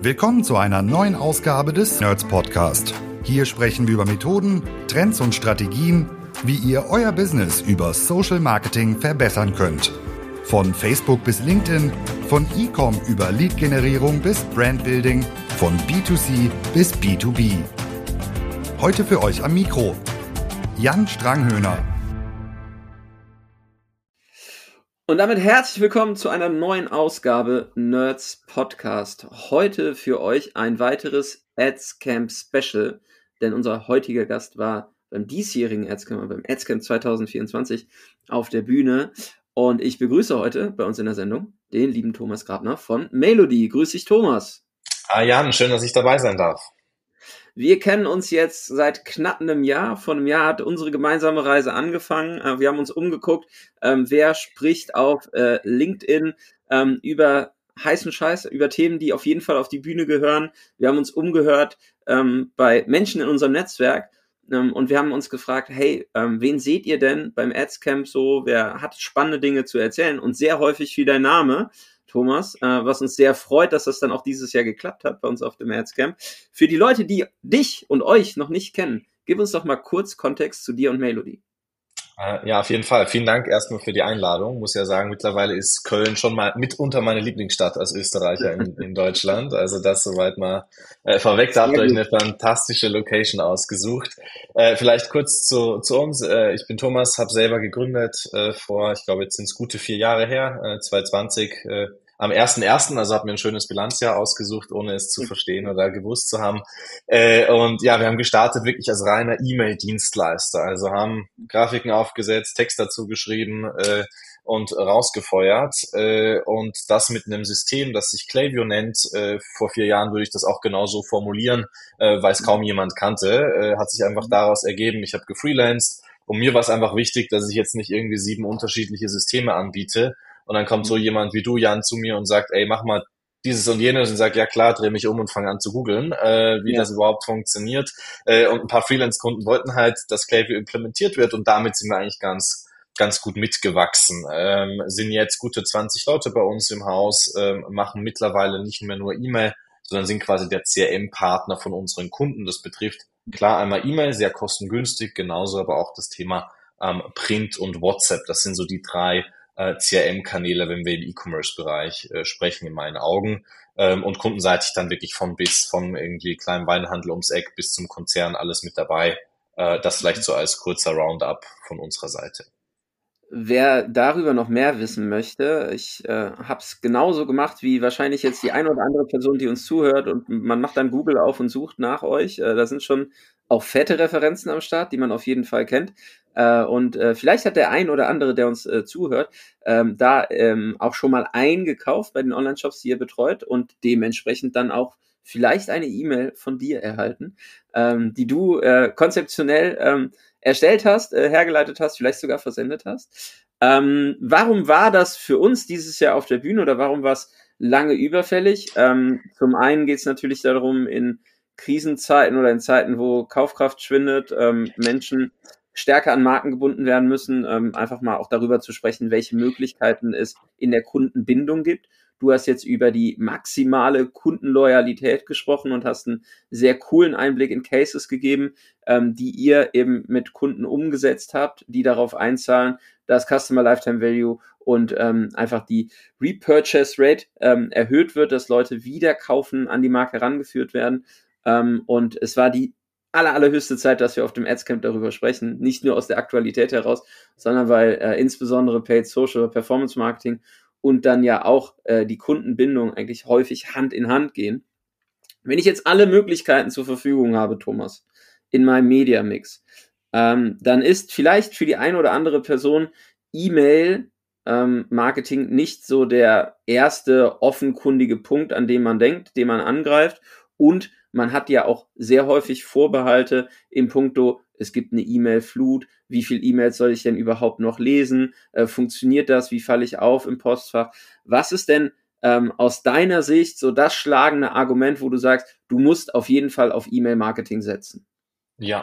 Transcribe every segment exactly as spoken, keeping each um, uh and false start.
Willkommen zu einer neuen Ausgabe des Nerds Podcast. Hier sprechen wir über Methoden, Trends und Strategien, wie ihr euer Business über Social Marketing verbessern könnt. Von Facebook bis LinkedIn, von E-Com über Lead-Generierung bis Brandbuilding, von B zwei C bis B zwei B. Heute für euch am Mikro Jan Stranghöhner. Und damit herzlich willkommen zu einer neuen Ausgabe Nerds Podcast. Heute für euch ein weiteres Adscamp Special, denn unser heutiger Gast war beim diesjährigen Adscamp, beim Adscamp zwanzig vierundzwanzig auf der Bühne. Und ich begrüße heute bei uns in der Sendung den lieben Thomas Grabner von Melody. Grüß dich, Thomas. Ah, Jan, schön, dass ich dabei sein darf. Wir kennen uns jetzt seit knapp einem Jahr. Vor einem Jahr hat unsere gemeinsame Reise angefangen. Wir haben uns umgeguckt, ähm, wer spricht auf äh, LinkedIn ähm, über heißen Scheiß, über Themen, die auf jeden Fall auf die Bühne gehören. Wir haben uns umgehört ähm, bei Menschen in unserem Netzwerk ähm, und wir haben uns gefragt, hey, ähm, wen seht ihr denn beim Adscamp so? Wer hat spannende Dinge zu erzählen? Und sehr häufig fiel dein Name, Thomas, äh, was uns sehr freut, dass das dann auch dieses Jahr geklappt hat bei uns auf dem Adscamp. Für die Leute, die dich und euch noch nicht kennen, gib uns doch mal kurz Kontext zu dir und Melody. Äh, ja, auf jeden Fall. Vielen Dank erstmal für die Einladung. Muss ja sagen, mittlerweile ist Köln schon mal mitunter meine Lieblingsstadt als Österreicher in, in Deutschland. Also das soweit mal äh, vorweg. Da habt ihr euch eine fantastische Location ausgesucht. Äh, vielleicht kurz zu, zu uns. Äh, ich bin Thomas, habe selber gegründet äh, vor, ich glaube, jetzt sind es gute vier Jahre her, äh, zwanzig zwanzig, äh, am ersten ersten, also habe mir ein schönes Bilanzjahr ausgesucht, ohne es zu verstehen oder gewusst zu haben. Äh, und ja, wir haben gestartet wirklich als reiner E-Mail-Dienstleister. Also haben Grafiken aufgesetzt, Text dazu geschrieben äh, und rausgefeuert. Äh, und das mit einem System, das sich Klaviyo nennt. Äh, vor vier Jahren würde ich das auch genauso formulieren, äh, weil es kaum jemand kannte. Äh, hat sich einfach daraus ergeben, ich habe gefreelanced. Und mir war es einfach wichtig, dass ich jetzt nicht irgendwie sieben unterschiedliche Systeme anbiete. Und dann kommt so jemand wie du, Jan, zu mir und sagt, ey, mach mal dieses und jenes und sagt, ja klar, dreh mich um und fange an zu googeln, äh, wie ja. das überhaupt funktioniert. Äh, und ein paar Freelance-Kunden wollten halt, dass Klaviyo implementiert wird und damit sind wir eigentlich ganz ganz gut mitgewachsen. Ähm, sind jetzt gute zwanzig Leute bei uns im Haus, ähm, machen mittlerweile nicht mehr nur E-Mail, sondern sind quasi der C R M-Partner von unseren Kunden. Das betrifft klar einmal E-Mail, sehr kostengünstig, genauso aber auch das Thema ähm, Print und WhatsApp. Das sind so die drei C R M-Kanäle, wenn wir im E-Commerce-Bereich äh, sprechen, in meinen Augen. Ähm, und kundenseitig dann wirklich von bis, von irgendwie kleinen Weinhandel ums Eck bis zum Konzern, alles mit dabei. Äh, das vielleicht so als kurzer Roundup von unserer Seite. Wer darüber noch mehr wissen möchte, ich äh, habe es genauso gemacht wie wahrscheinlich jetzt die eine oder andere Person, die uns zuhört, und man macht dann Google auf und sucht nach euch. Äh, da sind schon auch fette Referenzen am Start, die man auf jeden Fall kennt. Äh, und äh, vielleicht hat der ein oder andere, der uns äh, zuhört, ähm, da ähm, auch schon mal eingekauft bei den Online-Shops, die ihr betreut und dementsprechend dann auch vielleicht eine E-Mail von dir erhalten, ähm, die du äh, konzeptionell ähm, erstellt hast, äh, hergeleitet hast, vielleicht sogar versendet hast. Ähm, warum war das für uns dieses Jahr auf der Bühne oder warum war es lange überfällig? Ähm, zum einen geht es natürlich darum, in Krisenzeiten oder in Zeiten, wo Kaufkraft schwindet, ähm, Menschen stärker an Marken gebunden werden müssen, ähm, einfach mal auch darüber zu sprechen, welche Möglichkeiten es in der Kundenbindung gibt. Du hast jetzt über die maximale Kundenloyalität gesprochen und hast einen sehr coolen Einblick in Cases gegeben, ähm, die ihr eben mit Kunden umgesetzt habt, die darauf einzahlen, dass Customer Lifetime Value und ähm, einfach die Repurchase Rate ähm, erhöht wird, dass Leute wieder kaufen, an die Marke herangeführt werden. Ähm, und es war die aller, allerhöchste Zeit, dass wir auf dem Adscamp darüber sprechen. Nicht nur aus der Aktualität heraus, sondern weil äh, insbesondere Paid Social, Performance Marketing und dann ja auch äh, die Kundenbindung eigentlich häufig Hand in Hand gehen. Wenn ich jetzt alle Möglichkeiten zur Verfügung habe, Thomas, in meinem Media-Mix, ähm, dann ist vielleicht für die eine oder andere Person E-Mail-Marketing ähm, nicht so der erste offenkundige Punkt, an dem man denkt, den man angreift. Und man hat ja auch sehr häufig Vorbehalte im Punkto, es gibt eine E-Mail-Flut, wie viel E-Mails soll ich denn überhaupt noch lesen? Äh, funktioniert das? Wie falle ich auf im Postfach? Was ist denn ähm, aus deiner Sicht so das schlagende Argument, wo du sagst, du musst auf jeden Fall auf E-Mail-Marketing setzen? Ja,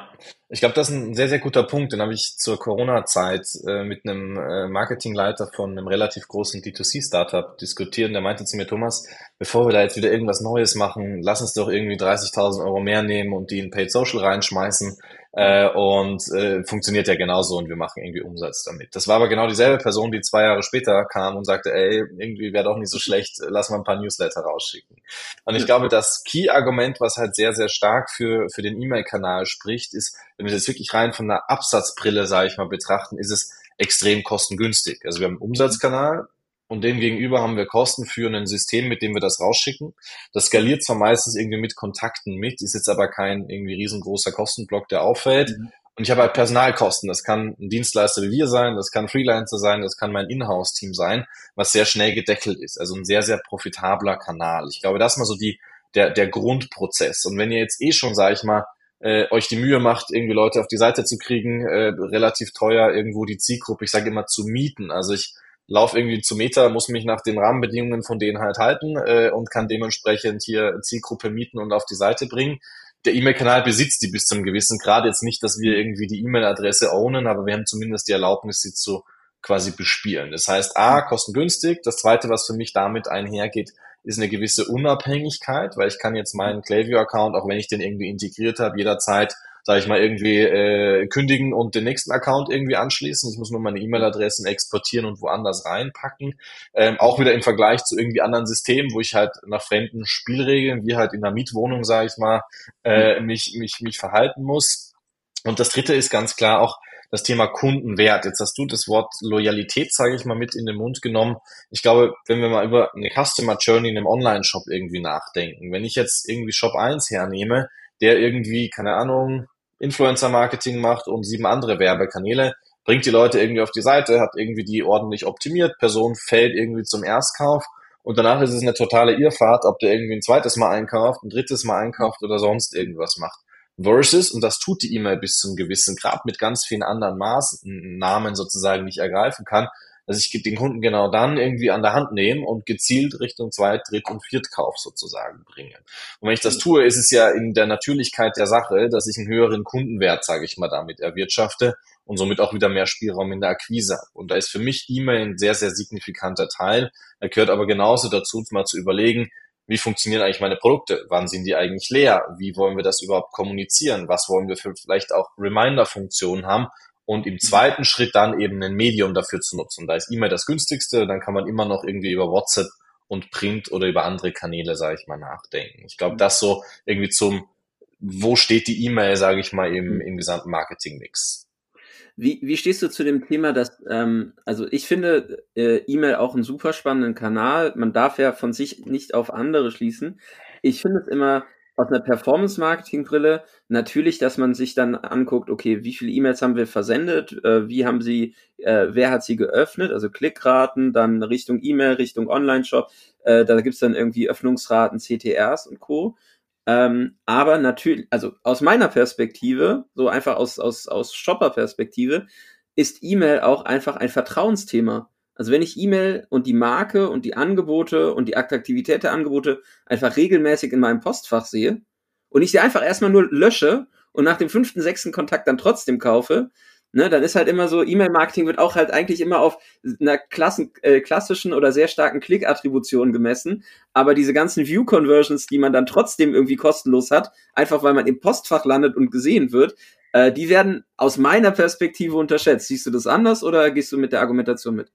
Ich glaube, das ist ein sehr, sehr guter Punkt. Den habe ich zur Corona-Zeit äh, mit einem äh, Marketingleiter von einem relativ großen D zwei C-Startup diskutiert. Und der meinte zu mir, Thomas, bevor wir da jetzt wieder irgendwas Neues machen, lass uns doch irgendwie dreißigtausend Euro mehr nehmen und die in Paid Social reinschmeißen. Äh, und äh, funktioniert ja genauso und wir machen irgendwie Umsatz damit. Das war aber genau dieselbe Person, die zwei Jahre später kam und sagte, ey, irgendwie wäre doch nicht so schlecht, lass mal ein paar Newsletter rausschicken. Und ich glaube, das Key-Argument, was halt sehr, sehr stark für für den E-Mail-Kanal spricht, ist, wenn wir das wirklich rein von einer Absatzbrille, sage ich mal, betrachten, ist es extrem kostengünstig. Also wir haben einen Umsatzkanal und dem gegenüber haben wir Kosten für ein System, mit dem wir das rausschicken. Das skaliert zwar meistens irgendwie mit Kontakten mit, ist jetzt aber kein irgendwie riesengroßer Kostenblock, der auffällt. Mhm. Und ich habe halt Personalkosten. Das kann ein Dienstleister wie wir sein, das kann ein Freelancer sein, das kann mein Inhouse-Team sein, was sehr schnell gedeckelt ist. Also ein sehr, sehr profitabler Kanal. Ich glaube, das ist mal so die der der Grundprozess. Und wenn ihr jetzt eh schon, sage ich mal, äh, euch die Mühe macht, irgendwie Leute auf die Seite zu kriegen, äh, relativ teuer irgendwo die Zielgruppe, ich sage immer, zu mieten. Also ich lauf irgendwie zu Meta, muss mich nach den Rahmenbedingungen von denen halt halten äh, und kann dementsprechend hier Zielgruppe mieten und auf die Seite bringen. Der E-Mail-Kanal besitzt die bis zum gewissen Grad. Jetzt nicht, dass wir irgendwie die E-Mail-Adresse ownen, aber wir haben zumindest die Erlaubnis, sie zu quasi bespielen. Das heißt, A, kostengünstig. Das Zweite, was für mich damit einhergeht, ist eine gewisse Unabhängigkeit, weil ich kann jetzt meinen Klaviyo-Account, auch wenn ich den irgendwie integriert habe, jederzeit, sage ich mal, irgendwie äh, kündigen und den nächsten Account irgendwie anschließen. Ich muss nur meine E-Mail-Adressen exportieren und woanders reinpacken. Ähm, auch wieder im Vergleich zu irgendwie anderen Systemen, wo ich halt nach fremden Spielregeln, wie halt in einer Mietwohnung, sage ich mal, äh, mich, mich, mich verhalten muss. Und das Dritte ist ganz klar auch das Thema Kundenwert. Jetzt hast du das Wort Loyalität, sage ich mal, mit in den Mund genommen. Ich glaube, wenn wir mal über eine Customer Journey in einem Online-Shop irgendwie nachdenken, wenn ich jetzt irgendwie Shop eins hernehme, der irgendwie, keine Ahnung, Influencer-Marketing macht und sieben andere Werbekanäle, bringt die Leute irgendwie auf die Seite, hat irgendwie die ordentlich optimiert, Person fällt irgendwie zum Erstkauf und danach ist es eine totale Irrfahrt, ob der irgendwie ein zweites Mal einkauft, ein drittes Mal einkauft oder sonst irgendwas macht. Versus, und das tut die E-Mail bis zum gewissen Grad mit ganz vielen anderen Maßnahmen sozusagen nicht ergreifen kann, dass ich den Kunden genau dann irgendwie an der Hand nehme und gezielt Richtung Zweit-, Dritt- und Viertkauf sozusagen bringe. Und wenn ich das tue, ist es ja in der Natürlichkeit der Sache, dass ich einen höheren Kundenwert, sage ich mal, damit erwirtschafte und somit auch wieder mehr Spielraum in der Akquise habe. Und da ist für mich E-Mail ein sehr, sehr signifikanter Teil. Da gehört aber genauso dazu, mal zu überlegen, wie funktionieren eigentlich meine Produkte? Wann sind die eigentlich leer? Wie wollen wir das überhaupt kommunizieren? Was wollen wir für vielleicht auch Reminder-Funktionen haben? Und im zweiten Schritt dann eben ein Medium dafür zu nutzen. Da ist E-Mail das günstigste, dann kann man immer noch irgendwie über WhatsApp und Print oder über andere Kanäle, sage ich mal, nachdenken. Ich glaube, das so irgendwie zum, wo steht die E-Mail, sage ich mal, im, im gesamten Marketing-Mix. Wie, wie stehst du zu dem Thema, dass, ähm, also ich finde äh, E-Mail auch einen super spannenden Kanal. Man darf ja von sich nicht auf andere schließen. Ich finde es immer aus einer Performance-Marketing-Brille natürlich, dass man sich dann anguckt, okay, wie viele E-Mails haben wir versendet, äh, wie haben sie, äh, wer hat sie geöffnet, also Klickraten, dann Richtung E-Mail, Richtung Online-Shop, äh, da gibt's dann irgendwie Öffnungsraten, C T Rs und Co., Ähm, aber natürlich, also aus meiner Perspektive, so einfach aus, aus, aus Shopper-Perspektive, ist E-Mail auch einfach ein Vertrauensthema. Also wenn ich E-Mail und die Marke und die Angebote und die Attraktivität der Angebote einfach regelmäßig in meinem Postfach sehe und ich sie einfach erstmal nur lösche und nach dem fünften, sechsten Kontakt dann trotzdem kaufe, ne, dann ist halt immer so, E-Mail-Marketing wird auch halt eigentlich immer auf einer Klassen, äh, klassischen oder sehr starken Klick-Attribution gemessen, aber diese ganzen View-Conversions, die man dann trotzdem irgendwie kostenlos hat, einfach weil man im Postfach landet und gesehen wird, äh, die werden aus meiner Perspektive unterschätzt. Siehst du das anders oder gehst du mit der Argumentation mit?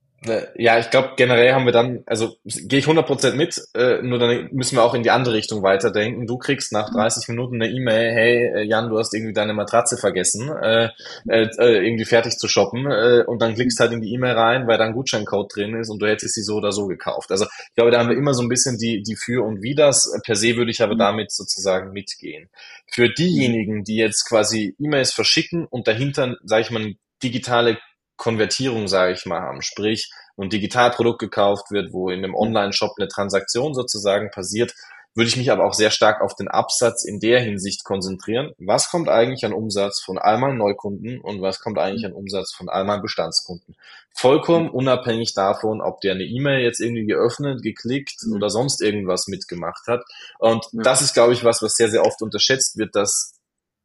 Ja, ich glaube, generell haben wir dann, also gehe ich hundert Prozent mit, äh, nur dann müssen wir auch in die andere Richtung weiterdenken. Du kriegst nach dreißig Minuten eine E-Mail, hey Jan, du hast irgendwie deine Matratze vergessen, äh, äh, irgendwie fertig zu shoppen, äh, und dann klickst halt in die E-Mail rein, weil da ein Gutscheincode drin ist und du hättest sie so oder so gekauft. Also ich glaube, da haben wir immer so ein bisschen die die Für und Widers. Per se würde ich aber damit sozusagen mitgehen. Für diejenigen, die jetzt quasi E-Mails verschicken und dahinter, sage ich mal, eine digitale Konvertierung, sage ich mal, haben, sprich, ein Digitalprodukt gekauft wird, wo in einem Online-Shop eine Transaktion sozusagen passiert, würde ich mich aber auch sehr stark auf den Absatz in der Hinsicht konzentrieren. Was kommt eigentlich an Umsatz von all meinen Neukunden und was kommt eigentlich an Umsatz von all meinen Bestandskunden? Vollkommen unabhängig davon, ob der eine E-Mail jetzt irgendwie geöffnet, geklickt oder sonst irgendwas mitgemacht hat. Und das ist, glaube ich, was, was sehr, sehr oft unterschätzt wird, dass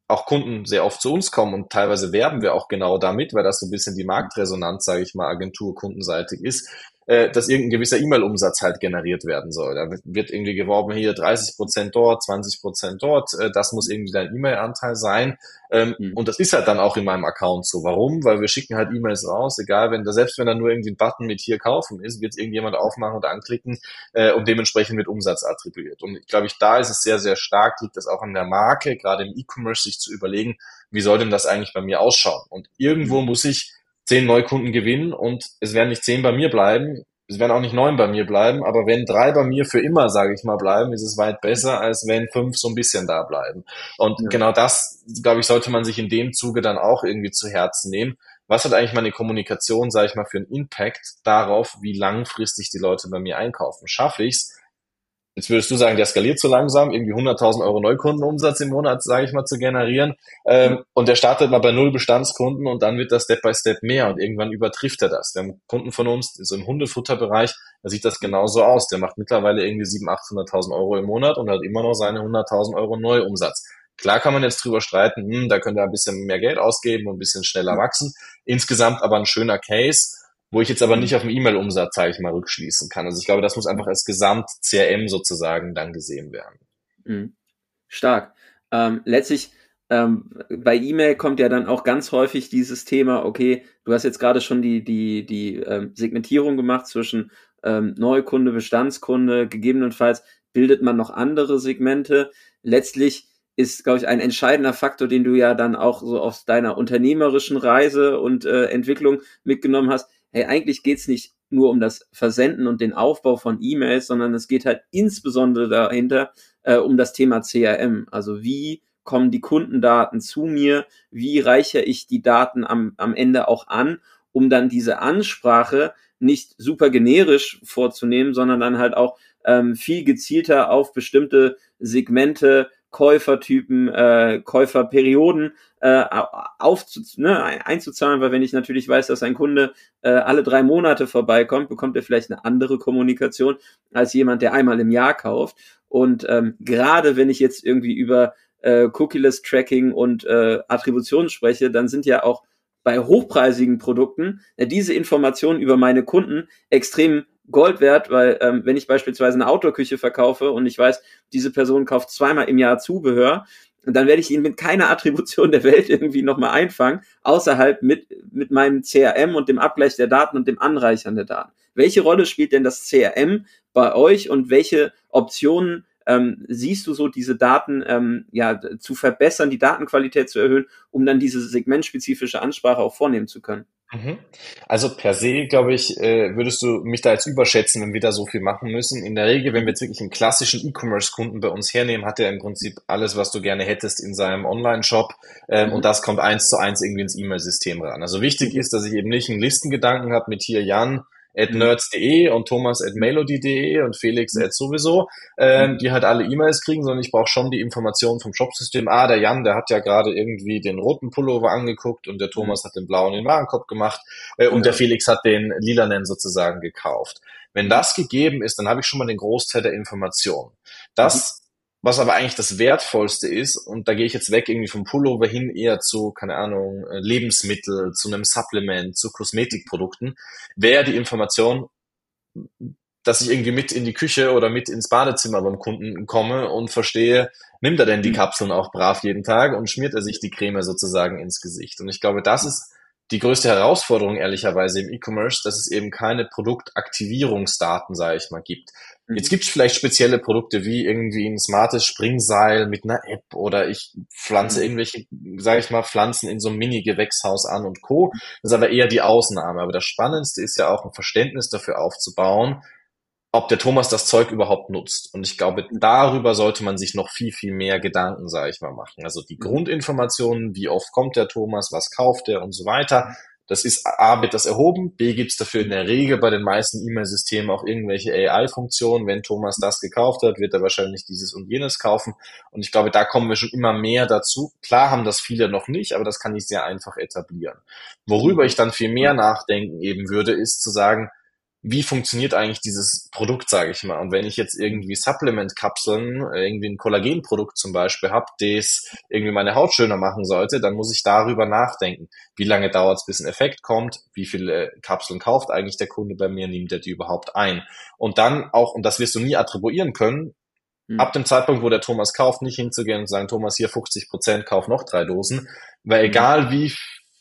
auch Kunden sehr oft zu uns kommen und teilweise werben wir auch genau damit, weil das so ein bisschen die Marktresonanz, sage ich mal, Agentur-kundenseitig ist, äh, dass irgendein gewisser E-Mail-Umsatz halt generiert werden soll. Da wird irgendwie geworben, hier dreißig Prozent dort, zwanzig Prozent dort, äh, das muss irgendwie dein E-Mail-Anteil sein. Ähm, mhm. Und das ist halt dann auch in meinem Account so. Warum? Weil wir schicken halt E-Mails raus, egal, wenn da, selbst wenn da nur irgendwie ein Button mit hier kaufen ist, wird irgendjemand aufmachen und anklicken äh, und dementsprechend wird Umsatz attribuiert. Und ich glaube, ich, da ist es sehr, sehr stark, liegt das auch an der Marke, gerade im E-Commerce, sich zu überlegen, wie soll denn das eigentlich bei mir ausschauen? Und irgendwo muss ich zehn Neukunden gewinnen und es werden nicht zehn bei mir bleiben, es werden auch nicht neun bei mir bleiben, aber wenn drei bei mir für immer, sage ich mal, bleiben, ist es weit besser, als wenn fünf so ein bisschen da bleiben. Und ja. genau das, glaube ich, sollte man sich in dem Zuge dann auch irgendwie zu Herzen nehmen. Was hat eigentlich meine Kommunikation, sage ich mal, für einen Impact darauf, wie langfristig die Leute bei mir einkaufen? Schaffe ich's? Jetzt würdest du sagen, der skaliert zu langsam, irgendwie hunderttausend Euro Neukundenumsatz im Monat, sage ich mal, zu generieren. Ähm, und der startet mal bei null Bestandskunden und dann wird das Step by Step mehr und irgendwann übertrifft er das. Wir haben Kunden von uns, so im Hundefutterbereich, da sieht das genauso aus. Der macht mittlerweile irgendwie siebenhunderttausend, achthunderttausend Euro im Monat und hat immer noch seine hunderttausend Euro Neuumsatz. Klar kann man jetzt drüber streiten, hm, da könnte er ein bisschen mehr Geld ausgeben und ein bisschen schneller wachsen. Insgesamt aber ein schöner Case, wo ich jetzt aber nicht auf den E-Mail-Umsatz, sage ich mal, rückschließen kann. Also ich glaube, das muss einfach als Gesamt-C R M sozusagen dann gesehen werden. Mhm. Stark. Ähm, letztlich ähm, bei E-Mail kommt ja dann auch ganz häufig dieses Thema, okay, du hast jetzt gerade schon die, die, die ähm, Segmentierung gemacht zwischen ähm, Neukunde, Bestandskunde, gegebenenfalls bildet man noch andere Segmente. Letztlich ist, glaube ich, ein entscheidender Faktor, den du ja dann auch so aus deiner unternehmerischen Reise und äh, Entwicklung mitgenommen hast. Hey, eigentlich geht's nicht nur um das Versenden und den Aufbau von E-Mails, sondern es geht halt insbesondere dahinter äh, um das Thema C R M. Also wie kommen die Kundendaten zu mir? Wie reichere ich die Daten am, am Ende auch an, um dann diese Ansprache nicht super generisch vorzunehmen, sondern dann halt auch ähm, viel gezielter auf bestimmte Segmente, Käufertypen, äh, Käuferperioden äh, aufzu, ne, einzuzahlen, weil wenn ich natürlich weiß, dass ein Kunde äh, alle drei Monate vorbeikommt, bekommt er vielleicht eine andere Kommunikation als jemand, der einmal im Jahr kauft. Und ähm, gerade wenn ich jetzt irgendwie über äh, Cookie-less Tracking und äh, Attribution spreche, dann sind ja auch bei hochpreisigen Produkten äh, diese Informationen über meine Kunden extrem Gold wert, weil ähm, wenn ich beispielsweise eine Outdoor-Küche verkaufe und ich weiß, diese Person kauft zweimal im Jahr Zubehör, dann werde ich ihn mit keiner Attribution der Welt irgendwie nochmal einfangen, außerhalb mit mit meinem C R M und dem Abgleich der Daten und dem Anreichern der Daten. Welche Rolle spielt denn das C R M bei euch und welche Optionen ähm, siehst du so, diese Daten ähm, ja zu verbessern, die Datenqualität zu erhöhen, um dann diese segmentspezifische Ansprache auch vornehmen zu können? Also per se, glaube ich, äh, würdest du mich da jetzt überschätzen, wenn wir da so viel machen müssen. In der Regel, wenn wir jetzt wirklich einen klassischen E-Commerce-Kunden bei uns hernehmen, hat er im Prinzip alles, was du gerne hättest in seinem Online-Shop ähm, mhm. und das kommt eins zu eins irgendwie ins E-Mail-System ran. Also wichtig ist, dass ich eben nicht einen Listengedanken habe mit hier Jan at nerds punkt de und Thomas at melody punkt de und Felix at sowieso, ähm, die halt alle E-Mails kriegen, sondern ich brauche schon die Informationen vom Shopsystem. Ah, der Jan, der hat ja gerade irgendwie den roten Pullover angeguckt und der Thomas hat den blauen in den Warenkorb gemacht äh, und ja. der Felix hat den lilanen sozusagen gekauft. Wenn das gegeben ist, dann habe ich schon mal den Großteil der Informationen. Das Was aber eigentlich das Wertvollste ist, und da gehe ich jetzt weg irgendwie vom Pullover hin eher zu, keine Ahnung, Lebensmittel, zu einem Supplement, zu Kosmetikprodukten, wäre die Information, dass ich irgendwie mit in die Küche oder mit ins Badezimmer beim Kunden komme und verstehe, nimmt er denn die Kapseln auch brav jeden Tag und schmiert er sich die Creme sozusagen ins Gesicht. Und ich glaube, das ist die größte Herausforderung ehrlicherweise im E-Commerce, dass es eben keine Produktaktivierungsdaten, sage ich mal, gibt. Jetzt gibt es vielleicht spezielle Produkte wie irgendwie ein smartes Springseil mit einer App oder ich pflanze irgendwelche, sage ich mal, Pflanzen in so einem Mini-Gewächshaus an und Co. Das ist aber eher die Ausnahme. Aber das Spannendste ist ja auch ein Verständnis dafür aufzubauen, ob der Thomas das Zeug überhaupt nutzt. Und ich glaube, darüber sollte man sich noch viel, viel mehr Gedanken, sage ich mal, machen. Also die Grundinformationen, wie oft kommt der Thomas, was kauft er und so weiter. Das ist, A, wird das erhoben, B, gibt es dafür in der Regel bei den meisten E-Mail-Systemen auch irgendwelche A I-Funktionen. Wenn Thomas das gekauft hat, wird er wahrscheinlich dieses und jenes kaufen. Und ich glaube, da kommen wir schon immer mehr dazu. Klar haben das viele noch nicht, aber das kann ich sehr einfach etablieren. Worüber ich dann viel mehr nachdenken eben würde, ist zu sagen, wie funktioniert eigentlich dieses Produkt, sage ich mal. Und wenn ich jetzt irgendwie Supplement-Kapseln, irgendwie ein Kollagenprodukt zum Beispiel habe, das irgendwie meine Haut schöner machen sollte, dann muss ich darüber nachdenken. Wie lange dauert es, bis ein Effekt kommt? Wie viele Kapseln kauft eigentlich der Kunde bei mir? Nimmt er die überhaupt ein? Und dann auch, und das wirst du nie attribuieren können, hm. ab dem Zeitpunkt, wo der Thomas kauft, nicht hinzugehen und sagen, Thomas, hier fünfzig Prozent, kauf noch drei Dosen. Weil egal wie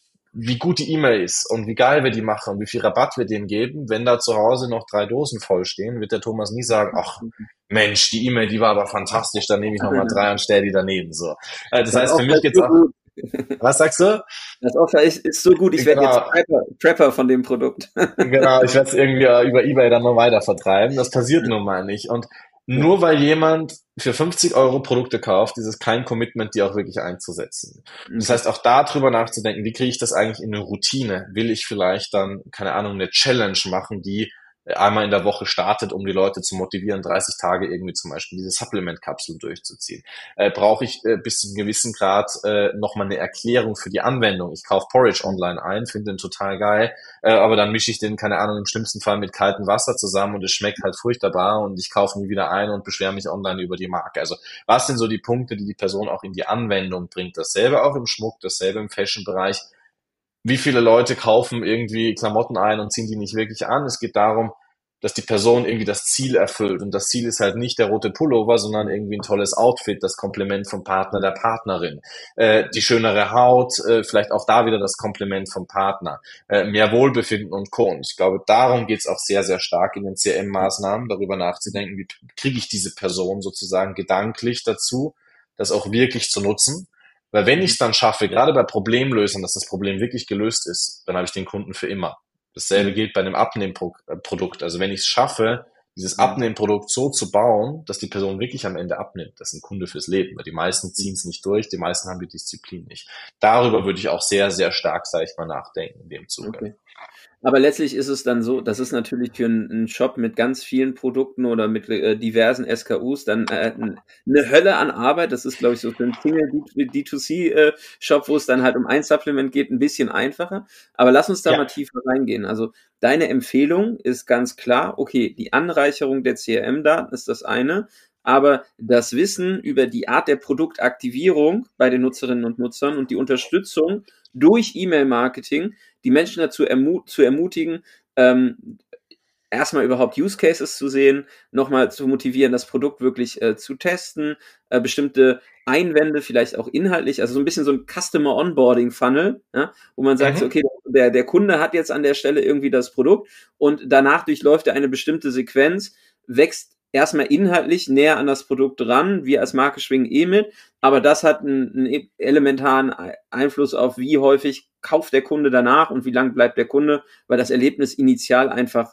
wie gut die E-Mail ist und wie geil wir die machen und wie viel Rabatt wir denen geben, wenn da zu Hause noch drei Dosen voll stehen, wird der Thomas nie sagen, ach Mensch, die E-Mail, die war aber fantastisch, dann nehme ich nochmal drei und stelle die daneben. So, Das, das heißt, für mich geht's auch... Gut. Was sagst du? Das Offer ist, ist so gut, ich werde genau. jetzt Prepper, Prepper von dem Produkt. Genau, ich werde es irgendwie über eBay dann noch weiter vertreiben. Das passiert nun mal nicht. Und nur weil jemand für fünfzig Euro Produkte kauft, ist es kein Commitment, die auch wirklich einzusetzen. Das heißt, auch da drüber nachzudenken, wie kriege ich das eigentlich in eine Routine? Will ich vielleicht dann, keine Ahnung, eine Challenge machen, die einmal in der Woche startet, um die Leute zu motivieren, dreißig Tage irgendwie zum Beispiel diese Supplement-Kapsel durchzuziehen. Äh, brauche ich äh, bis zu einem gewissen Grad äh, nochmal eine Erklärung für die Anwendung. Ich kaufe Porridge online ein, finde den total geil, äh, aber dann mische ich den, keine Ahnung, im schlimmsten Fall mit kaltem Wasser zusammen und es schmeckt halt furchtbar und ich kaufe nie wieder ein und beschwere mich online über die Marke. Also was sind so die Punkte, die die Person auch in die Anwendung bringt? Dasselbe auch im Schmuck, dasselbe im Fashion-Bereich. Wie viele Leute kaufen irgendwie Klamotten ein und ziehen die nicht wirklich an? Es geht darum, dass die Person irgendwie das Ziel erfüllt. Und das Ziel ist halt nicht der rote Pullover, sondern irgendwie ein tolles Outfit, das Kompliment vom Partner, der Partnerin. Äh, die schönere Haut, äh, vielleicht auch da wieder das Kompliment vom Partner. Äh, mehr Wohlbefinden und Co. Und ich glaube, darum geht's auch sehr, sehr stark in den C R M-Maßnahmen, darüber nachzudenken, wie kriege ich diese Person sozusagen gedanklich dazu, das auch wirklich zu nutzen. Weil wenn ich es dann schaffe, gerade bei Problemlösern, dass das Problem wirklich gelöst ist, dann habe ich den Kunden für immer. Dasselbe gilt bei einem Abnehmprodukt. Also wenn ich es schaffe, dieses Abnehmprodukt so zu bauen, dass die Person wirklich am Ende abnimmt, das ist ein Kunde fürs Leben. Weil die meisten ziehen es nicht durch, die meisten haben die Disziplin nicht. Darüber würde ich auch sehr, sehr stark, sage ich mal, nachdenken in dem Zuge. Okay. Aber letztlich ist es dann so, das ist natürlich für einen Shop mit ganz vielen Produkten oder mit äh, diversen S K Us dann äh, eine Hölle an Arbeit. Das ist, glaube ich, so für einen Single-D zwei C-Shop, wo es dann halt um ein Supplement geht, ein bisschen einfacher. Aber lass uns da ja. mal tiefer reingehen. Also deine Empfehlung ist ganz klar, okay, die Anreicherung der C R M-Daten ist das eine, aber das Wissen über die Art der Produktaktivierung bei den Nutzerinnen und Nutzern und die Unterstützung durch E-Mail-Marketing, die Menschen dazu ermut- zu ermutigen, ähm, erstmal überhaupt Use Cases zu sehen, nochmal zu motivieren, das Produkt wirklich äh, zu testen, äh, bestimmte Einwände, vielleicht auch inhaltlich, also so ein bisschen so ein Customer Onboarding Funnel, ja, wo man sagt, mhm. so, okay, der, der Kunde hat jetzt an der Stelle irgendwie das Produkt und danach durchläuft er eine bestimmte Sequenz, wächst erstmal inhaltlich näher an das Produkt ran, wir als Marke schwingen eh mit, aber das hat einen, einen elementaren Einfluss auf, wie häufig kauft der Kunde danach und wie lang bleibt der Kunde, weil das Erlebnis initial einfach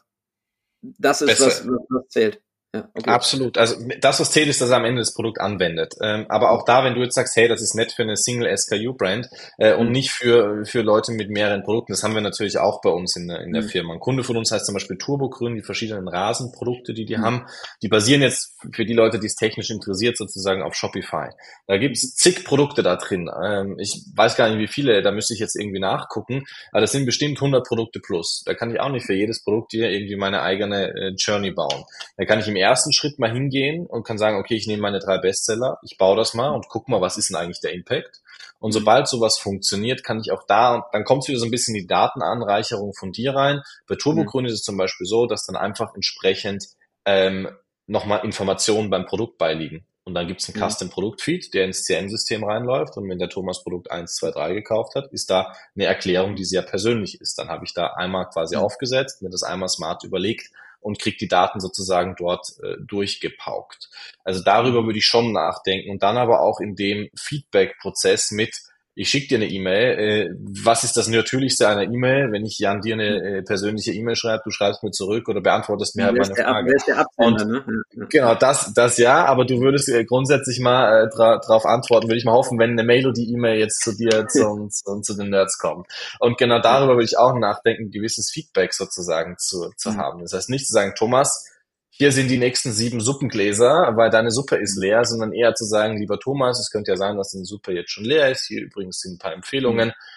das ist, was, was zählt. Ja, okay. Absolut. Also das, was zählt, ist, dass er am Ende das Produkt anwendet. Ähm, aber auch da, wenn du jetzt sagst, hey, das ist nett für eine Single-S K U-Brand äh, und nicht für für Leute mit mehreren Produkten, das haben wir natürlich auch bei uns in, in der mhm. Firma. Ein Kunde von uns heißt zum Beispiel Turbogrün, die verschiedenen Rasenprodukte, die die mhm. haben, die basieren jetzt für die Leute, die es technisch interessiert, sozusagen auf Shopify. Da gibt es zig Produkte da drin. Ähm, ich weiß gar nicht, wie viele, da müsste ich jetzt irgendwie nachgucken, aber das sind bestimmt hundert Produkte plus. Da kann ich auch nicht für jedes Produkt hier irgendwie meine eigene äh, Journey bauen. Da kann ich im ersten Schritt mal hingehen und kann sagen, okay, ich nehme meine drei Bestseller, ich baue das mal und guck mal, was ist denn eigentlich der Impact? Und sobald sowas funktioniert, kann ich auch da, und dann kommt wieder so ein bisschen die Datenanreicherung von dir rein. Bei Turbogrün mhm. ist es zum Beispiel so, dass dann einfach entsprechend ähm, nochmal Informationen beim Produkt beiliegen. Und dann gibt es einen mhm. Custom-Produkt-Feed, der ins C R M-System reinläuft. Und wenn der Thomas Produkt eins, zwei, drei gekauft hat, ist da eine Erklärung, die sehr persönlich ist. Dann habe ich da einmal quasi mhm. aufgesetzt, mir das einmal smart überlegt und kriegt die Daten sozusagen dort äh, durchgepaukt. Also darüber würde ich schon nachdenken und dann aber auch in dem Feedback-Prozess mit, ich schicke dir eine E-Mail, äh, was ist das Natürlichste einer E-Mail, wenn ich Jan dir eine äh, persönliche E-Mail schreibe, du schreibst mir zurück oder beantwortest mir halt meine Frage. Wer ist der Absender, ne? Und genau, das das ja, aber du würdest äh, grundsätzlich mal äh, dra- drauf antworten, würde ich mal hoffen, wenn eine Melody-E-Mail jetzt zu dir zum, zu, zu den Nerds kommt. Und genau darüber würde ich auch nachdenken, gewisses Feedback sozusagen zu, zu mhm. haben. Das heißt nicht zu sagen, Thomas, hier sind die nächsten sieben Suppengläser, weil deine Suppe ist leer, sondern eher zu sagen, lieber Thomas, es könnte ja sein, dass deine Suppe jetzt schon leer ist. Hier übrigens sind ein paar Empfehlungen.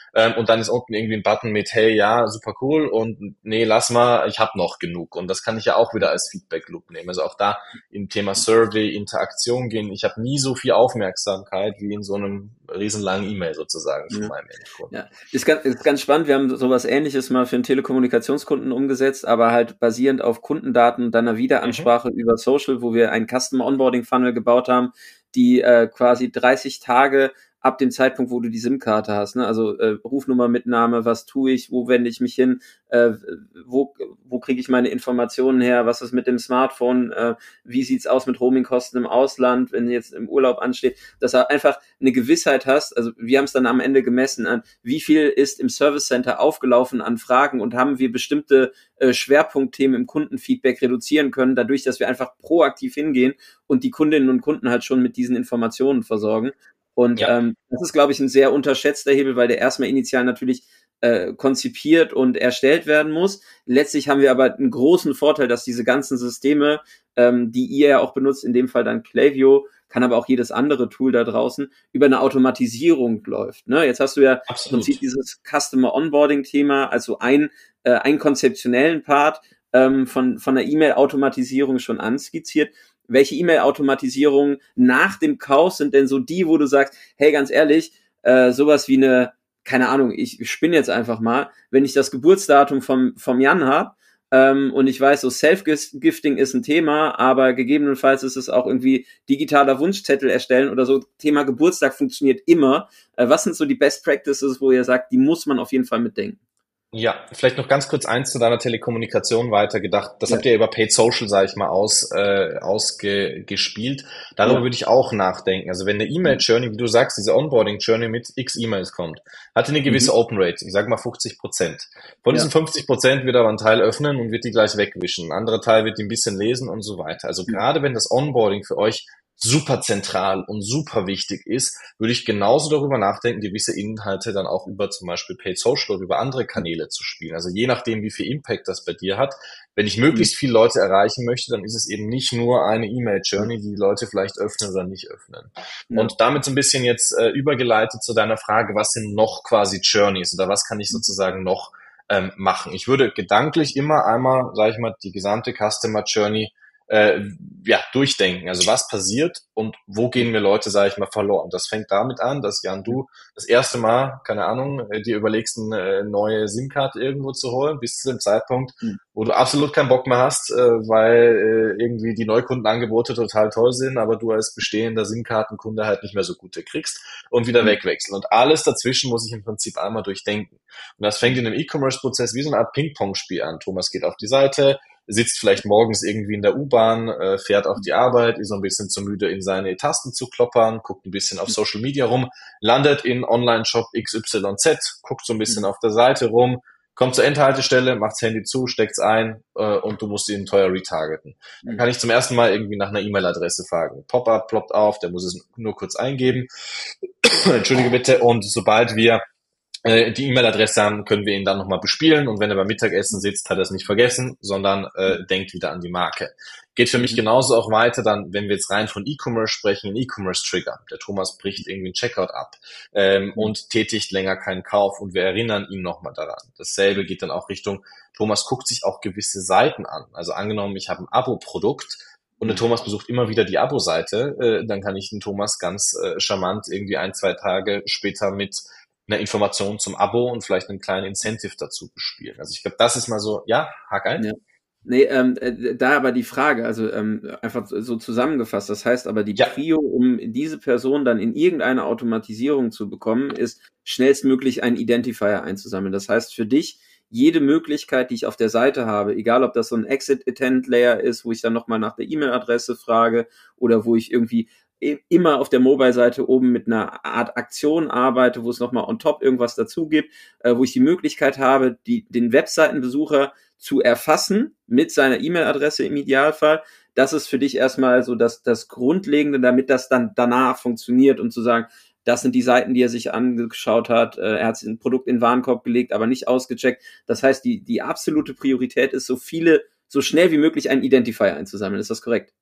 ähm, und dann ist unten irgendwie ein Button mit, hey, ja, super cool und nee, lass mal, ich habe noch genug. Und das kann ich ja auch wieder als Feedback-Loop nehmen. Also auch da im Thema Survey, Interaktion gehen. Ich habe nie so viel Aufmerksamkeit wie in so einem riesenlangen E-Mail sozusagen von Ja. meinem Endkunden. Ja, ist ganz, ist ganz spannend. Wir haben sowas Ähnliches mal für einen Telekommunikationskunden umgesetzt, aber halt basierend auf Kundendaten und dann einer Wiederansprache mhm. über Social, wo wir einen Customer Onboarding Funnel gebaut haben, die äh, quasi dreißig Tage ab dem Zeitpunkt, wo du die SIM-Karte hast, ne? Also äh, Rufnummer, Mitnahme, was tue ich, wo wende ich mich hin, äh, wo wo kriege ich meine Informationen her, was ist mit dem Smartphone, äh, wie sieht's aus mit Roamingkosten im Ausland, wenn jetzt im Urlaub ansteht, dass du einfach eine Gewissheit hast. Also wir haben es dann am Ende gemessen an, wie viel ist im Service Center aufgelaufen an Fragen und haben wir bestimmte äh, Schwerpunktthemen im Kundenfeedback reduzieren können, dadurch, dass wir einfach proaktiv hingehen und die Kundinnen und Kunden halt schon mit diesen Informationen versorgen. Und ja. ähm, das ist, glaube ich, ein sehr unterschätzter Hebel, weil der erstmal initial natürlich äh, konzipiert und erstellt werden muss. Letztlich haben wir aber einen großen Vorteil, dass diese ganzen Systeme, ähm, die ihr ja auch benutzt, in dem Fall dann Klaviyo, kann aber auch jedes andere Tool da draußen, über eine Automatisierung läuft. Ne? Jetzt hast du ja Absolut. im Prinzip dieses Customer Onboarding-Thema, also ein, äh, einen konzeptionellen Part ähm, von, von der E-Mail-Automatisierung schon anskizziert. Welche E-Mail-Automatisierungen nach dem Kauf sind denn so die, wo du sagst, hey, ganz ehrlich, äh, sowas wie eine, keine Ahnung, ich spinne jetzt einfach mal, wenn ich das Geburtsdatum vom, vom Jan habe, ähm, und ich weiß, so Self-Gifting ist ein Thema, aber gegebenenfalls ist es auch irgendwie digitaler Wunschzettel erstellen oder so. Thema Geburtstag funktioniert immer. Äh, was sind so die Best Practices, wo ihr sagt, die muss man auf jeden Fall mitdenken? Ja, vielleicht noch ganz kurz eins zu deiner Telekommunikation weitergedacht. Das ja. habt ihr über Paid Social, sage ich mal, aus äh, ausgespielt. Darüber ja. würde ich auch nachdenken. Also wenn eine E-Mail-Journey, wie du sagst, diese Onboarding-Journey mit x E-Mails kommt, hat die eine gewisse mhm. Open Rate, ich sage mal fünfzig Prozent. Von ja. diesen fünfzig Prozent wird aber ein Teil öffnen und wird die gleich wegwischen. Ein anderer Teil wird die ein bisschen lesen und so weiter. Also mhm. gerade wenn das Onboarding für euch super zentral und super wichtig ist, würde ich genauso darüber nachdenken, gewisse Inhalte dann auch über zum Beispiel Paid Social oder über andere Kanäle zu spielen. Also je nachdem, wie viel Impact das bei dir hat. Wenn ich möglichst viele Leute erreichen möchte, dann ist es eben nicht nur eine E-Mail-Journey, die die Leute vielleicht öffnen oder nicht öffnen. Ja. Und damit so ein bisschen jetzt äh, übergeleitet zu deiner Frage, was sind noch quasi Journeys oder was kann ich sozusagen noch ähm, machen? Ich würde gedanklich immer einmal, sage ich mal, die gesamte Customer Journey Äh, ja, durchdenken. Also was passiert und wo gehen wir Leute, sage ich mal, verloren. Das fängt damit an, dass Jan, du das erste Mal, keine Ahnung, dir überlegst, eine neue SIM-Karte irgendwo zu holen, bis zu dem Zeitpunkt, mhm. wo du absolut keinen Bock mehr hast, weil irgendwie die Neukundenangebote total toll sind, aber du als bestehender SIM-Kartenkunde halt nicht mehr so gute kriegst und wieder mhm. wegwechseln. Und alles dazwischen muss ich im Prinzip einmal durchdenken. Und das fängt in einem E-Commerce-Prozess wie so eine Art Ping-Pong-Spiel an. Thomas geht auf die Seite, sitzt vielleicht morgens irgendwie in der U-Bahn, äh, fährt auf die Arbeit, ist so ein bisschen zu müde, in seine Tasten zu kloppern, guckt ein bisschen auf Social Media rum, landet in Online-Shop X Y Z, guckt so ein bisschen auf der Seite rum, kommt zur Endhaltestelle, macht das Handy zu, steckt's ein äh, und du musst ihn teuer retargeten. Dann kann ich zum ersten Mal irgendwie nach einer E-Mail-Adresse fragen. Pop-up ploppt auf, der muss es nur kurz eingeben. Entschuldige bitte. Und sobald wir die E-Mail-Adresse haben, können wir ihn dann nochmal bespielen und wenn er beim Mittagessen sitzt, hat er es nicht vergessen, sondern äh, denkt wieder an die Marke. Geht für mich genauso auch weiter dann, wenn wir jetzt rein von E-Commerce sprechen, ein E-Commerce-Trigger. Der Thomas bricht irgendwie einen Checkout ab ähm, und tätigt länger keinen Kauf und wir erinnern ihn nochmal daran. Dasselbe geht dann auch Richtung, Thomas guckt sich auch gewisse Seiten an. Also angenommen, ich habe ein Abo-Produkt, und der Thomas besucht immer wieder die Abo-Seite, äh, dann kann ich den Thomas ganz äh, charmant irgendwie ein, zwei Tage später mit eine Information zum Abo und vielleicht einen kleinen Incentive dazu bespielen. Also ich glaube, das ist mal so, ja, hak ein. Ja. Nee, ähm, äh, da aber die Frage, also ähm, einfach so zusammengefasst, das heißt aber die ja. Prio, um diese Person dann in irgendeine Automatisierung zu bekommen, ist schnellstmöglich einen Identifier einzusammeln. Das heißt für dich, jede Möglichkeit, die ich auf der Seite habe, egal ob das so ein Exit-Intent-Layer ist, wo ich dann nochmal nach der E-Mail-Adresse frage oder wo ich irgendwie immer auf der Mobile-Seite oben mit einer Art Aktion arbeite, wo es nochmal on top irgendwas dazu gibt, äh, wo ich die Möglichkeit habe, die, den Webseitenbesucher zu erfassen mit seiner E-Mail-Adresse im Idealfall. Das ist für dich erstmal so das, das Grundlegende, damit das dann danach funktioniert und zu sagen, das sind die Seiten, die er sich angeschaut hat, äh, er hat ein Produkt in den Warenkorb gelegt, aber nicht ausgecheckt. Das heißt, die, die absolute Priorität ist, so viele, so schnell wie möglich einen Identifier einzusammeln. Ist das korrekt?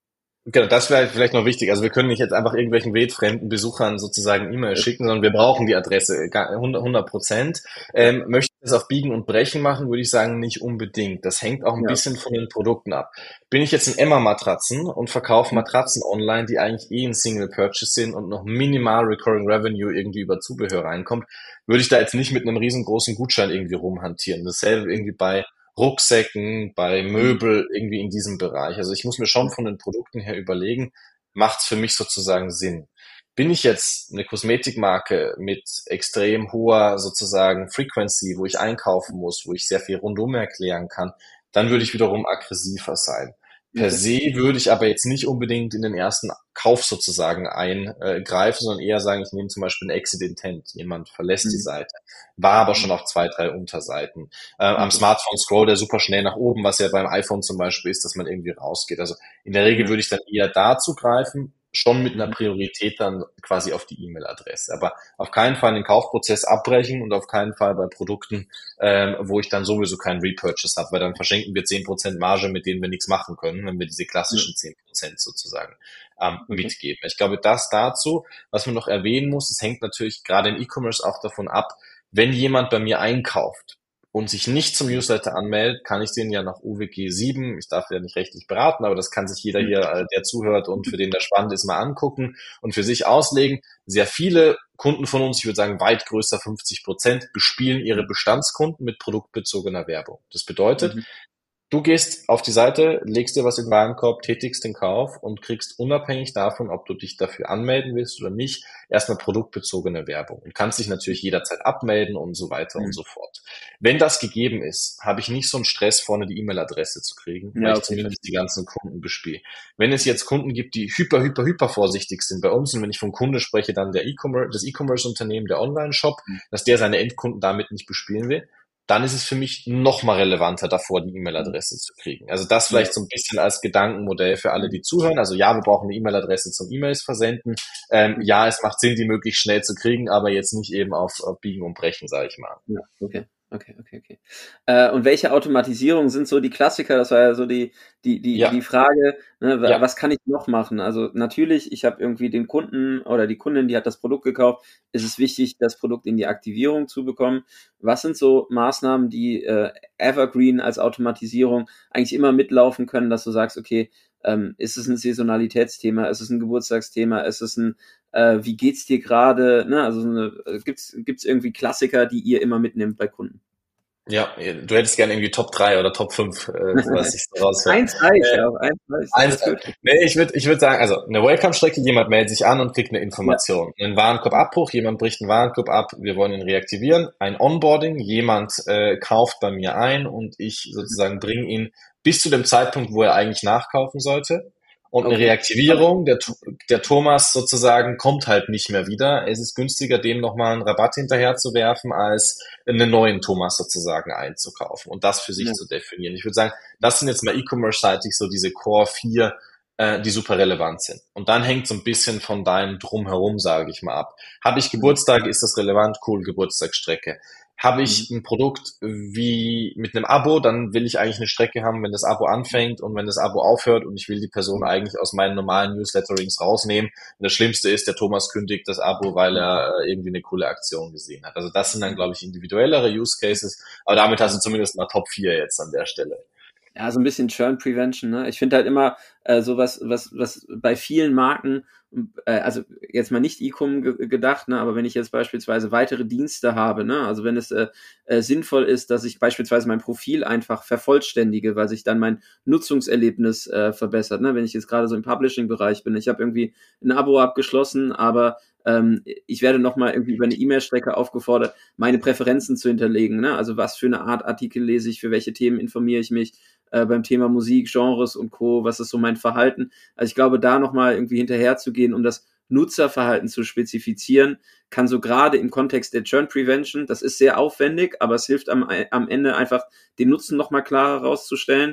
Genau, das wäre vielleicht noch wichtig. Also wir können nicht jetzt einfach irgendwelchen wildfremden Besuchern sozusagen E-Mail schicken, sondern wir brauchen die Adresse hundert Prozent. Ähm, möchte ich das auf Biegen und Brechen machen, würde ich sagen, nicht unbedingt. Das hängt auch ein Ja. bisschen von den Produkten ab. Bin ich jetzt in Emma-Matratzen und verkaufe Matratzen online, die eigentlich eh ein Single Purchase sind und noch minimal Recurring Revenue irgendwie über Zubehör reinkommt, würde ich da jetzt nicht mit einem riesengroßen Gutschein irgendwie rumhantieren. Dasselbe irgendwie bei Rucksäcken, bei Möbel, irgendwie in diesem Bereich. Also ich muss mir schon von den Produkten her überlegen, macht es für mich sozusagen Sinn? Bin ich jetzt eine Kosmetikmarke mit extrem hoher sozusagen Frequency, wo ich einkaufen muss, wo ich sehr viel rundum erklären kann, dann würde ich wiederum aggressiver sein. Per se würde ich aber jetzt nicht unbedingt in den ersten Kauf sozusagen eingreifen, sondern eher sagen, ich nehme zum Beispiel ein Exit Intent. Jemand verlässt die Seite, war aber schon auf zwei, drei Unterseiten. Äh, am Smartphone scrollt er super schnell nach oben, was ja beim iPhone zum Beispiel ist, dass man irgendwie rausgeht. Also in der Regel würde ich dann eher dazu greifen, schon mit einer Priorität dann quasi auf die E-Mail-Adresse. Aber auf keinen Fall den Kaufprozess abbrechen und auf keinen Fall bei Produkten, ähm, wo ich dann sowieso keinen Repurchase habe, weil dann verschenken wir zehn Prozent Marge, mit denen wir nichts machen können, wenn wir diese klassischen zehn Prozent sozusagen ähm, okay. mitgeben. Ich glaube, das dazu, was man noch erwähnen muss, es hängt natürlich gerade im E-Commerce auch davon ab, wenn jemand bei mir einkauft und sich nicht zum Newsletter anmeldet, kann ich den ja nach U W G sieben, ich darf ja nicht rechtlich beraten, aber das kann sich jeder hier, der zuhört und für den das spannend ist, mal angucken und für sich auslegen. Sehr viele Kunden von uns, ich würde sagen weit größer fünfzig Prozent, bespielen ihre Bestandskunden mit produktbezogener Werbung. Das bedeutet, mhm. du gehst auf die Seite, legst dir was in den Warenkorb, tätigst den Kauf und kriegst unabhängig davon, ob du dich dafür anmelden willst oder nicht, erstmal produktbezogene Werbung und kannst dich natürlich jederzeit abmelden und so weiter mhm. und so fort. Wenn das gegeben ist, habe ich nicht so einen Stress, vorne die E-Mail-Adresse zu kriegen, ja, weil ich okay, zumindest die ganzen Kunden bespiele. Wenn es jetzt Kunden gibt, die hyper, hyper, hyper vorsichtig sind bei uns und wenn ich von Kunde spreche, dann der E-Commerce, das E-Commerce-Unternehmen, der Online-Shop, mhm. dass der seine Endkunden damit nicht bespielen will, dann ist es für mich noch mal relevanter, davor die E-Mail-Adresse zu kriegen. Also das vielleicht so ein bisschen als Gedankenmodell für alle, die zuhören. Also ja, wir brauchen eine E-Mail-Adresse zum E-Mails versenden. Ähm, ja, es macht Sinn, die möglichst schnell zu kriegen, aber jetzt nicht eben auf, auf Biegen und Brechen, sage ich mal. Ja, okay. Okay, okay, okay. Äh, und welche Automatisierungen sind so die Klassiker? Das war ja so die die die ja. die Frage, ne, ja. was kann ich noch machen? Also natürlich, ich habe irgendwie den Kunden oder die Kundin, die hat das Produkt gekauft, ist es wichtig, das Produkt in die Aktivierung zu bekommen. Was sind so Maßnahmen, die äh, Evergreen als Automatisierung eigentlich immer mitlaufen können, dass du sagst, okay, ähm, ist es ein Saisonalitätsthema, ist es ein Geburtstagsthema, ist es ein äh, wie geht's dir gerade, ne? Also eine, gibt's gibt's irgendwie Klassiker, die ihr immer mitnehmt bei Kunden? Ja, du hättest gerne irgendwie Top drei oder Top fünf, äh, was ich so raushöre. Eins reicht äh, auch, eins reicht. Eins, nee, ich würde ich würde sagen, also eine Welcome-Strecke, jemand meldet sich an und kriegt eine Information. Ja. Ein Warenkorb-Abbruch, jemand bricht einen Warenkorb ab, wir wollen ihn reaktivieren. Ein Onboarding, jemand äh, kauft bei mir ein und ich sozusagen bringe ihn bis zu dem Zeitpunkt, wo er eigentlich nachkaufen sollte. Und eine okay. Reaktivierung, der, der Thomas sozusagen kommt halt nicht mehr wieder. Es ist günstiger, dem nochmal einen Rabatt hinterher zu werfen, als einen neuen Thomas sozusagen einzukaufen und das für sich ja. zu definieren. Ich würde sagen, das sind jetzt mal E-Commerce-seitig so diese Core vier, äh, die super relevant sind. Und dann hängt so ein bisschen von deinem Drumherum, sage ich mal, ab. Habe ich Geburtstag, ist das relevant? Cool, Geburtstagsstrecke. Habe ich ein Produkt wie mit einem Abo, dann will ich eigentlich eine Strecke haben, wenn das Abo anfängt und wenn das Abo aufhört und ich will die Person eigentlich aus meinen normalen Newsletterings rausnehmen. Und das Schlimmste ist, der Thomas kündigt das Abo, weil er irgendwie eine coole Aktion gesehen hat. Also das sind dann, glaube ich, individuellere Use Cases, aber damit hast du zumindest mal Top vier jetzt an der Stelle. Ja, so ein bisschen Churn Prevention, ne? Ich finde halt immer äh, sowas, was, was bei vielen Marken, äh, also jetzt mal nicht E-Com ge- gedacht, ne? Aber wenn ich jetzt beispielsweise weitere Dienste habe, ne? Also wenn es äh, äh, sinnvoll ist, dass ich beispielsweise mein Profil einfach vervollständige, weil sich dann mein Nutzungserlebnis äh, verbessert, ne? Wenn ich jetzt gerade so im Publishing-Bereich bin, ich habe irgendwie ein Abo abgeschlossen, aber ähm, ich werde nochmal irgendwie über eine E-Mail-Strecke aufgefordert, meine Präferenzen zu hinterlegen, ne? Also was für eine Art Artikel lese ich, für welche Themen informiere ich mich, äh, beim Thema Musik, Genres und Co., was ist so mein Verhalten. Also ich glaube, da nochmal irgendwie hinterher zu gehen, um das Nutzerverhalten zu spezifizieren, kann so gerade im Kontext der Churn Prevention, das ist sehr aufwendig, aber es hilft am, am Ende einfach, den Nutzen nochmal klarer herauszustellen.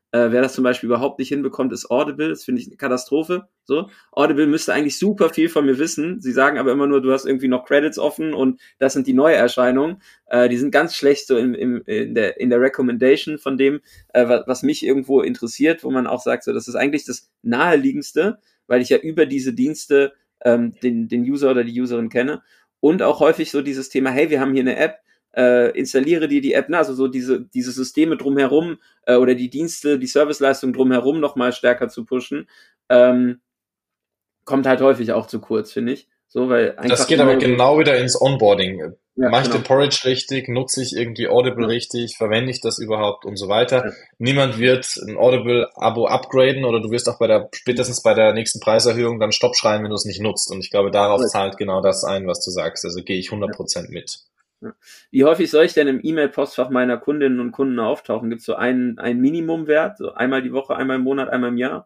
Äh, wer das zum Beispiel überhaupt nicht hinbekommt, ist Audible. Das finde ich eine Katastrophe. So, Audible müsste eigentlich super viel von mir wissen. Sie sagen aber immer nur, du hast irgendwie noch Credits offen und das sind die Neuerscheinungen. Äh, die sind ganz schlecht so im, im, in der in der Recommendation von dem, äh, was, was mich irgendwo interessiert, wo man auch sagt, so das ist eigentlich das Naheliegendste, weil ich ja über diese Dienste ähm, den den User oder die Userin kenne und auch häufig so dieses Thema, hey, wir haben hier eine App. Äh, installiere dir die App, ne? Also so diese diese Systeme drumherum äh, oder die Dienste, die Serviceleistung drumherum noch mal stärker zu pushen, ähm, kommt halt häufig auch zu kurz, finde ich. So, weil einfach das geht aber genau wieder ins Onboarding. Ja, Mache ich genau. den Porridge richtig? Nutze ich irgendwie Audible Ja. richtig? Verwende ich das überhaupt und so weiter? Ja. Niemand wird ein Audible-Abo upgraden oder du wirst auch bei der, spätestens bei der nächsten Preiserhöhung dann Stopp schreien, wenn du es nicht nutzt. Und ich glaube, darauf Ja. zahlt genau das ein, was du sagst. Also gehe ich hundert Prozent mit. Ja. Wie häufig soll ich denn im E-Mail-Postfach meiner Kundinnen und Kunden auftauchen? Gibt es so einen, einen Minimumwert? So einmal die Woche, einmal im Monat, einmal im Jahr?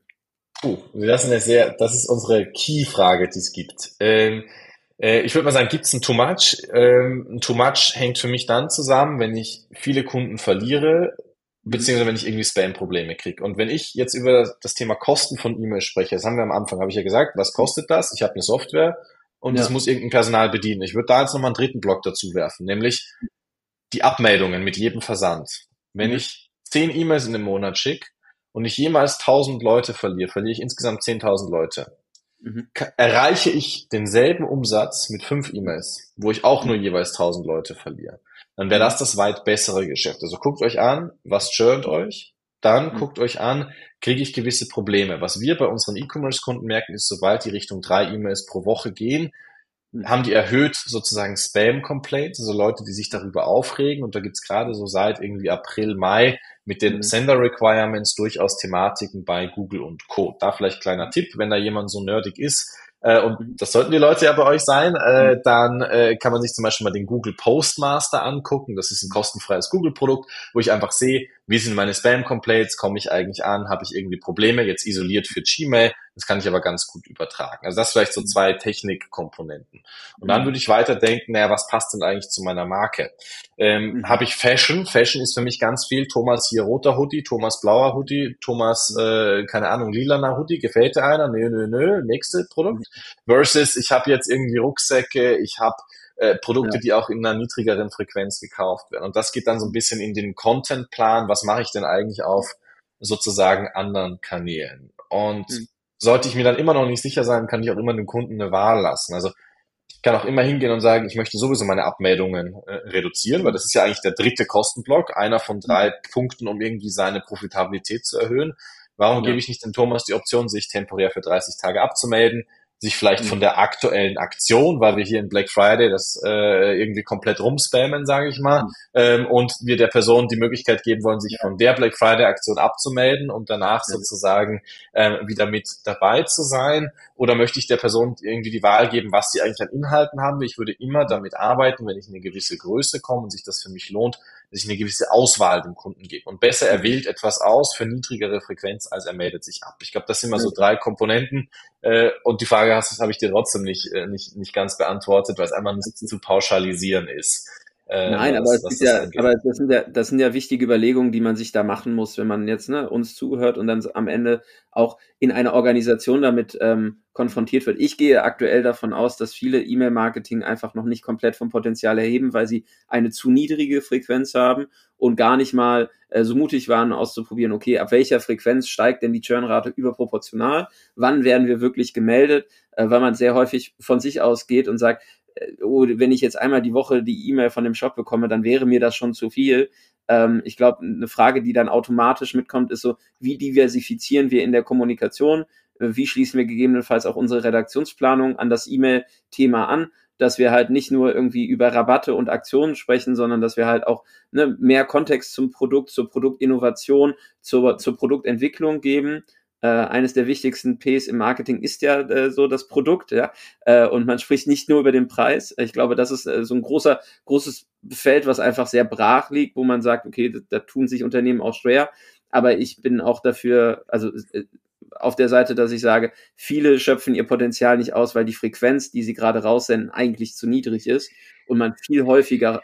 Puh, das ist eine sehr, das ist unsere Key-Frage, die es gibt. Ähm, äh, ich würde mal sagen, gibt es ein Too Much? Ähm, ein Too Much hängt für mich dann zusammen, wenn ich viele Kunden verliere, beziehungsweise wenn ich irgendwie Spam-Probleme kriege. Und wenn ich jetzt über das Thema Kosten von E-Mail spreche, das haben wir am Anfang, habe ich ja gesagt, was kostet das? Ich habe eine Software und Ja. das muss irgendein Personal bedienen. Ich würde da jetzt nochmal einen dritten Block dazu werfen, nämlich die Abmeldungen mit jedem Versand. Wenn Mhm. ich zehn E-Mails in einem Monat schicke und ich jemals tausend Leute verliere, verliere ich insgesamt zehntausend Leute. Mhm. Ka- Erreiche ich denselben Umsatz mit fünf E-Mails, wo ich auch nur jeweils tausend Leute verliere, dann wäre das das weit bessere Geschäft. Also guckt euch an, was churnt euch, dann Mhm. guckt euch an, kriege ich gewisse Probleme. Was wir bei unseren E-Commerce-Kunden merken, ist, sobald die Richtung drei E-Mails pro Woche gehen, haben die erhöht sozusagen Spam-Complaints, also Leute, die sich darüber aufregen. Und da gibt's gerade so seit irgendwie April, Mai mit den Mhm. Sender-Requirements durchaus Thematiken bei Google und Co. Da vielleicht kleiner Tipp, wenn da jemand so nerdig ist, äh, und Mhm. das sollten die Leute ja bei euch sein, äh, dann äh, kann man sich zum Beispiel mal den Google Postmaster angucken. Das ist ein kostenfreies Google-Produkt, wo ich einfach sehe, wie sind meine Spam-Complaints, komme ich eigentlich an, habe ich irgendwie Probleme, jetzt isoliert für Gmail. Das kann ich aber ganz gut übertragen. Also das vielleicht so zwei Technikkomponenten. Und dann würde ich weiter denken, naja, was passt denn eigentlich zu meiner Marke? Ähm, Mhm. Habe ich Fashion? Fashion ist für mich ganz viel. Thomas hier roter Hoodie, Thomas blauer Hoodie, Thomas, äh, keine Ahnung, lilaner Hoodie. Gefällt dir einer? Nö, nö, nö. Nächste Produkt. Versus, ich habe jetzt irgendwie Rucksäcke, ich habe äh, Produkte, Ja. die auch in einer niedrigeren Frequenz gekauft werden. Und das geht dann so ein bisschen in den Contentplan. Was mache ich denn eigentlich auf sozusagen anderen Kanälen? Und Mhm. sollte ich mir dann immer noch nicht sicher sein, kann ich auch immer dem Kunden eine Wahl lassen. Also ich kann auch immer hingehen und sagen, ich möchte sowieso meine Abmeldungen äh, reduzieren, weil das ist ja eigentlich der dritte Kostenblock, einer von drei Punkten, um irgendwie seine Profitabilität zu erhöhen. Warum Ja. gebe ich nicht dem Thomas die Option, sich temporär für dreißig Tage abzumelden, sich vielleicht von der aktuellen Aktion, weil wir hier in Black Friday das äh, irgendwie komplett rumspammen, sage ich mal, ähm, und wir der Person die Möglichkeit geben wollen, sich von der Black Friday Aktion abzumelden und danach Ja. sozusagen ähm, wieder mit dabei zu sein? Oder möchte ich der Person irgendwie die Wahl geben, was sie eigentlich an Inhalten haben? Ich würde immer damit arbeiten, wenn ich in eine gewisse Größe komme und sich das für mich lohnt, dass ich eine gewisse Auswahl dem Kunden gebe. Und besser er wählt etwas aus für niedrigere Frequenz, als er meldet sich ab. Ich glaube, das sind mal so drei Komponenten. Äh, und die Frage hast, habe ich dir trotzdem nicht, äh, nicht, nicht ganz beantwortet, weil es einfach nicht zu pauschalisieren ist. Äh, Nein, aber was, es was ist das ja, angeht. aber das sind ja, das sind ja wichtige Überlegungen, die man sich da machen muss, wenn man jetzt ne, uns zuhört und dann am Ende auch in einer Organisation damit ähm, konfrontiert wird. Ich gehe aktuell davon aus, dass viele E-Mail-Marketing einfach noch nicht komplett vom Potenzial erheben, weil sie eine zu niedrige Frequenz haben und gar nicht mal äh, so mutig waren, auszuprobieren, okay, ab welcher Frequenz steigt denn die Churnrate überproportional? Wann werden wir wirklich gemeldet? Äh, weil man sehr häufig von sich aus geht und sagt, oh, wenn ich jetzt einmal die Woche die E-Mail von dem Shop bekomme, dann wäre mir das schon zu viel. Ähm, ich glaube, eine Frage, die dann automatisch mitkommt, ist so, wie diversifizieren wir in der Kommunikation? Wie schließen wir gegebenenfalls auch unsere Redaktionsplanung an das E-Mail-Thema an, dass wir halt nicht nur irgendwie über Rabatte und Aktionen sprechen, sondern dass wir halt auch ne, mehr Kontext zum Produkt, zur Produktinnovation, zur, zur Produktentwicklung geben. Äh, eines der wichtigsten Ps im Marketing ist ja äh, so das Produkt, ja, äh, und man spricht nicht nur über den Preis. Ich glaube, das ist äh, so ein großer, großes Feld, was einfach sehr brach liegt, wo man sagt, okay, da, da tun sich Unternehmen auch schwer, aber ich bin auch dafür, also äh, auf der Seite, dass ich sage, viele schöpfen ihr Potenzial nicht aus, weil die Frequenz, die sie gerade raussenden, eigentlich zu niedrig ist und man viel häufiger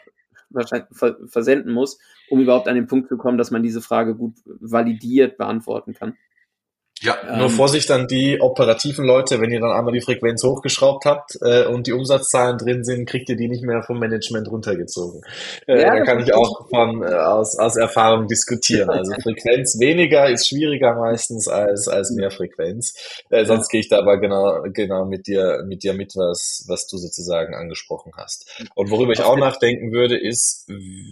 wahrscheinlich ver- versenden muss, um überhaupt an den Punkt zu kommen, dass man diese Frage gut validiert beantworten kann. Ja, Ähm, nur Vorsicht an die operativen Leute, wenn ihr dann einmal die Frequenz hochgeschraubt habt äh, und die Umsatzzahlen drin sind, kriegt ihr die nicht mehr vom Management runtergezogen. Äh, ja, da das kann ist ich auch von äh, aus, aus Erfahrung diskutieren. Also Frequenz weniger ist schwieriger meistens als als mehr Frequenz. Äh, sonst gehe ich da aber genau genau mit dir mit dir mit, was was du sozusagen angesprochen hast. Und worüber ich auch nachdenken würde, ist,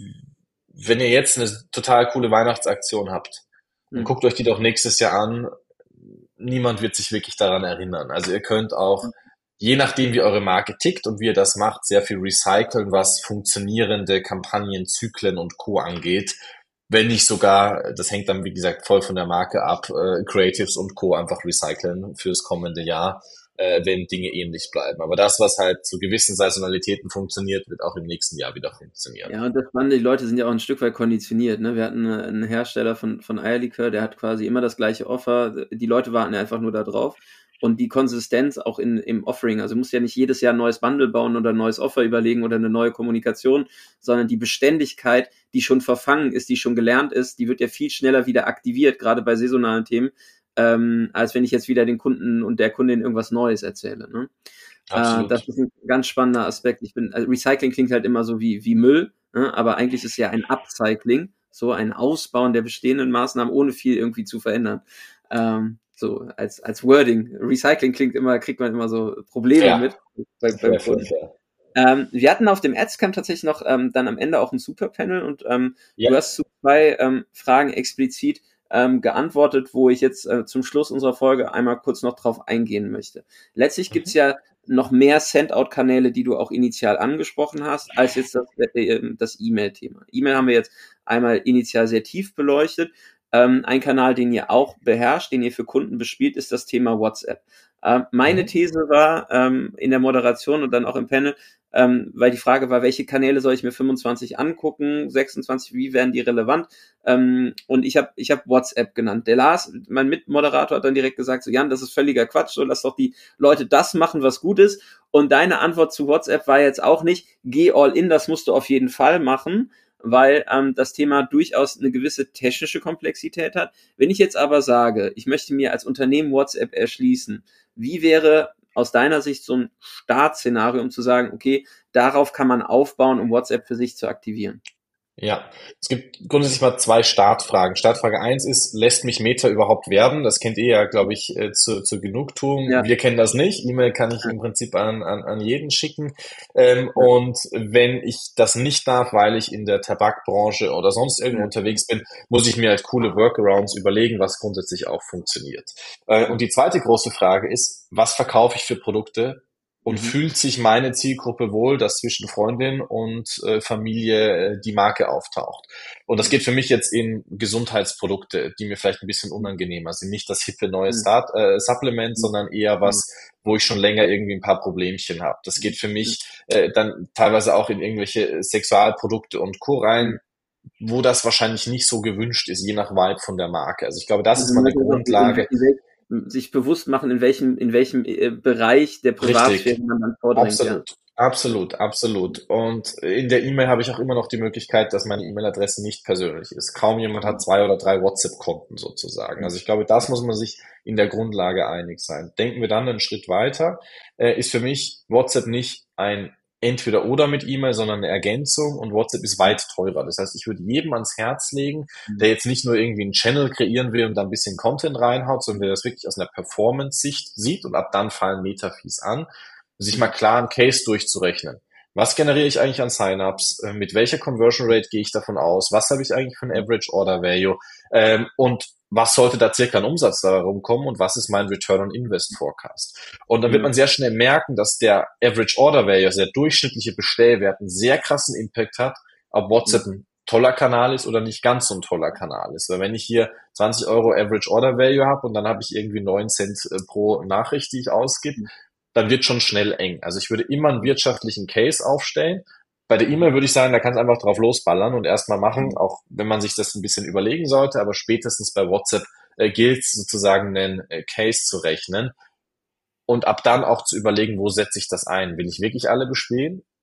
wenn ihr jetzt eine total coole Weihnachtsaktion habt, dann Hm. guckt euch die doch nächstes Jahr an. Niemand wird sich wirklich daran erinnern. Also ihr könnt auch, je nachdem wie eure Marke tickt und wie ihr das macht, sehr viel recyceln, was funktionierende Kampagnen, Zyklen und Co. angeht. Wenn nicht sogar, das hängt dann wie gesagt voll von der Marke ab, äh, Creatives und Co. einfach recyceln fürs kommende Jahr, äh, wenn Dinge ähnlich bleiben. Aber das, was halt zu gewissen Saisonalitäten funktioniert, wird auch im nächsten Jahr wieder funktionieren. Ja, und das Spannende, die Leute sind ja auch ein Stück weit konditioniert. Ne? Wir hatten einen Hersteller von, von Eierlikör, der hat quasi immer das gleiche Offer. Die Leute warten einfach nur da drauf. Und die Konsistenz auch in, im Offering, also du musst ja nicht jedes Jahr ein neues Bundle bauen oder ein neues Offer überlegen oder eine neue Kommunikation, sondern die Beständigkeit, die schon verfangen ist, die schon gelernt ist, die wird ja viel schneller wieder aktiviert, gerade bei saisonalen Themen, ähm, als wenn ich jetzt wieder den Kunden und der Kundin irgendwas Neues erzähle. Ne? Äh, das ist ein ganz spannender Aspekt. Ich bin, also Recycling klingt halt immer so wie, wie Müll, ne? Aber eigentlich ist ja ein Upcycling, so ein Ausbauen der bestehenden Maßnahmen, ohne viel irgendwie zu verändern. Ähm, so als als Wording. Recycling klingt immer, kriegt man immer so Probleme Ja. mit bei, beim Kunden. Ähm, wir hatten auf dem Adscamp tatsächlich noch ähm, dann am Ende auch ein Superpanel und ähm, ja. Du hast zu zwei ähm, Fragen explizit ähm, geantwortet, wo ich jetzt äh, zum Schluss unserer Folge einmal kurz noch drauf eingehen möchte. Letztlich gibt's mhm. ja noch mehr Send-Out-Kanäle, die du auch initial angesprochen hast, als jetzt das, äh, das E-Mail-Thema. E-Mail haben wir jetzt einmal initial sehr tief beleuchtet. Ähm, ein Kanal, den ihr auch beherrscht, den ihr für Kunden bespielt, ist das Thema WhatsApp. Ähm, meine mhm. These war ähm, in der Moderation und dann auch im Panel, ähm, weil die Frage war, welche Kanäle soll ich mir fünfundzwanzig angucken, sechsundzwanzig, wie werden die relevant? Ähm, und ich habe ich hab WhatsApp genannt. Der Lars, mein Mitmoderator, hat dann direkt gesagt, so Jan, das ist völliger Quatsch, so lass doch die Leute das machen, was gut ist. Und deine Antwort zu WhatsApp war jetzt auch nicht, geh all in, das musst du auf jeden Fall machen, weil ähm, das Thema durchaus eine gewisse technische Komplexität hat. Wenn ich jetzt aber sage, ich möchte mir als Unternehmen WhatsApp erschließen, wie wäre aus deiner Sicht so ein Startszenario, um zu sagen, okay, darauf kann man aufbauen, um WhatsApp für sich zu aktivieren? Ja, es gibt grundsätzlich mal zwei Startfragen. Startfrage eins ist, lässt mich Meta überhaupt werben? Das kennt ihr ja, glaube ich, zu, zur Genugtuung. Ja. Wir kennen das nicht. E-Mail kann ich im Prinzip an, an, an jeden schicken. Ähm, ja. Und wenn ich das nicht darf, weil ich in der Tabakbranche oder sonst irgendwo ja. unterwegs bin, muss ich mir halt coole Workarounds überlegen, was grundsätzlich auch funktioniert. Äh, und die zweite große Frage ist, was verkaufe ich für Produkte? Und mhm. fühlt sich meine Zielgruppe wohl, dass zwischen Freundin und äh, Familie äh, die Marke auftaucht? Und das geht für mich jetzt in Gesundheitsprodukte, die mir vielleicht ein bisschen unangenehmer sind. Nicht das hippe neue Start, äh, Supplement, mhm. sondern eher was, wo ich schon länger irgendwie ein paar Problemchen habe. Das geht für mich äh, dann teilweise auch in irgendwelche Sexualprodukte und Co. rein, wo das wahrscheinlich nicht so gewünscht ist, je nach Vibe von der Marke. Also ich glaube, das also ist mal eine Grundlage. Sich bewusst machen, in welchem, in welchem äh, Bereich der Privatsphäre man dann vordringt. Absolut, ja. absolut, absolut. Und in der E-Mail habe ich auch immer noch die Möglichkeit, dass meine E-Mail-Adresse nicht persönlich ist. Kaum jemand hat zwei oder drei WhatsApp-Konten sozusagen. Also ich glaube, das muss man sich in der Grundlage einig sein. Denken wir dann einen Schritt weiter, äh, ist für mich WhatsApp nicht ein entweder oder mit E-Mail, sondern eine Ergänzung, und WhatsApp ist weit teurer. Das heißt, ich würde jedem ans Herz legen, der jetzt nicht nur irgendwie einen Channel kreieren will und da ein bisschen Content reinhaut, sondern der das wirklich aus einer Performance-Sicht sieht, und ab dann fallen Meta-Fees an, sich mal klar einen Case durchzurechnen. Was generiere ich eigentlich an Sign-ups? Mit welcher Conversion Rate gehe ich davon aus? Was habe ich eigentlich für ein Average Order Value? Ähm, und was sollte da circa ein Umsatz da rumkommen und was ist mein Return on Invest Forecast? Und dann wird man sehr schnell merken, dass der Average Order Value, also der durchschnittliche Bestellwert, einen sehr krassen Impact hat, ob WhatsApp ein toller Kanal ist oder nicht ganz so ein toller Kanal ist. Weil wenn ich hier zwanzig Euro Average Order Value habe und dann habe ich irgendwie neun Cent pro Nachricht, die ich ausgebe, dann wird schon schnell eng. Also ich würde immer einen wirtschaftlichen Case aufstellen. Bei der E-Mail würde ich sagen, da kannst du einfach drauf losballern und erstmal machen, auch wenn man sich das ein bisschen überlegen sollte, aber spätestens bei WhatsApp äh, gilt es sozusagen, einen äh, Case zu rechnen und ab dann auch zu überlegen, wo setze ich das ein? Will ich wirklich alle bespielen?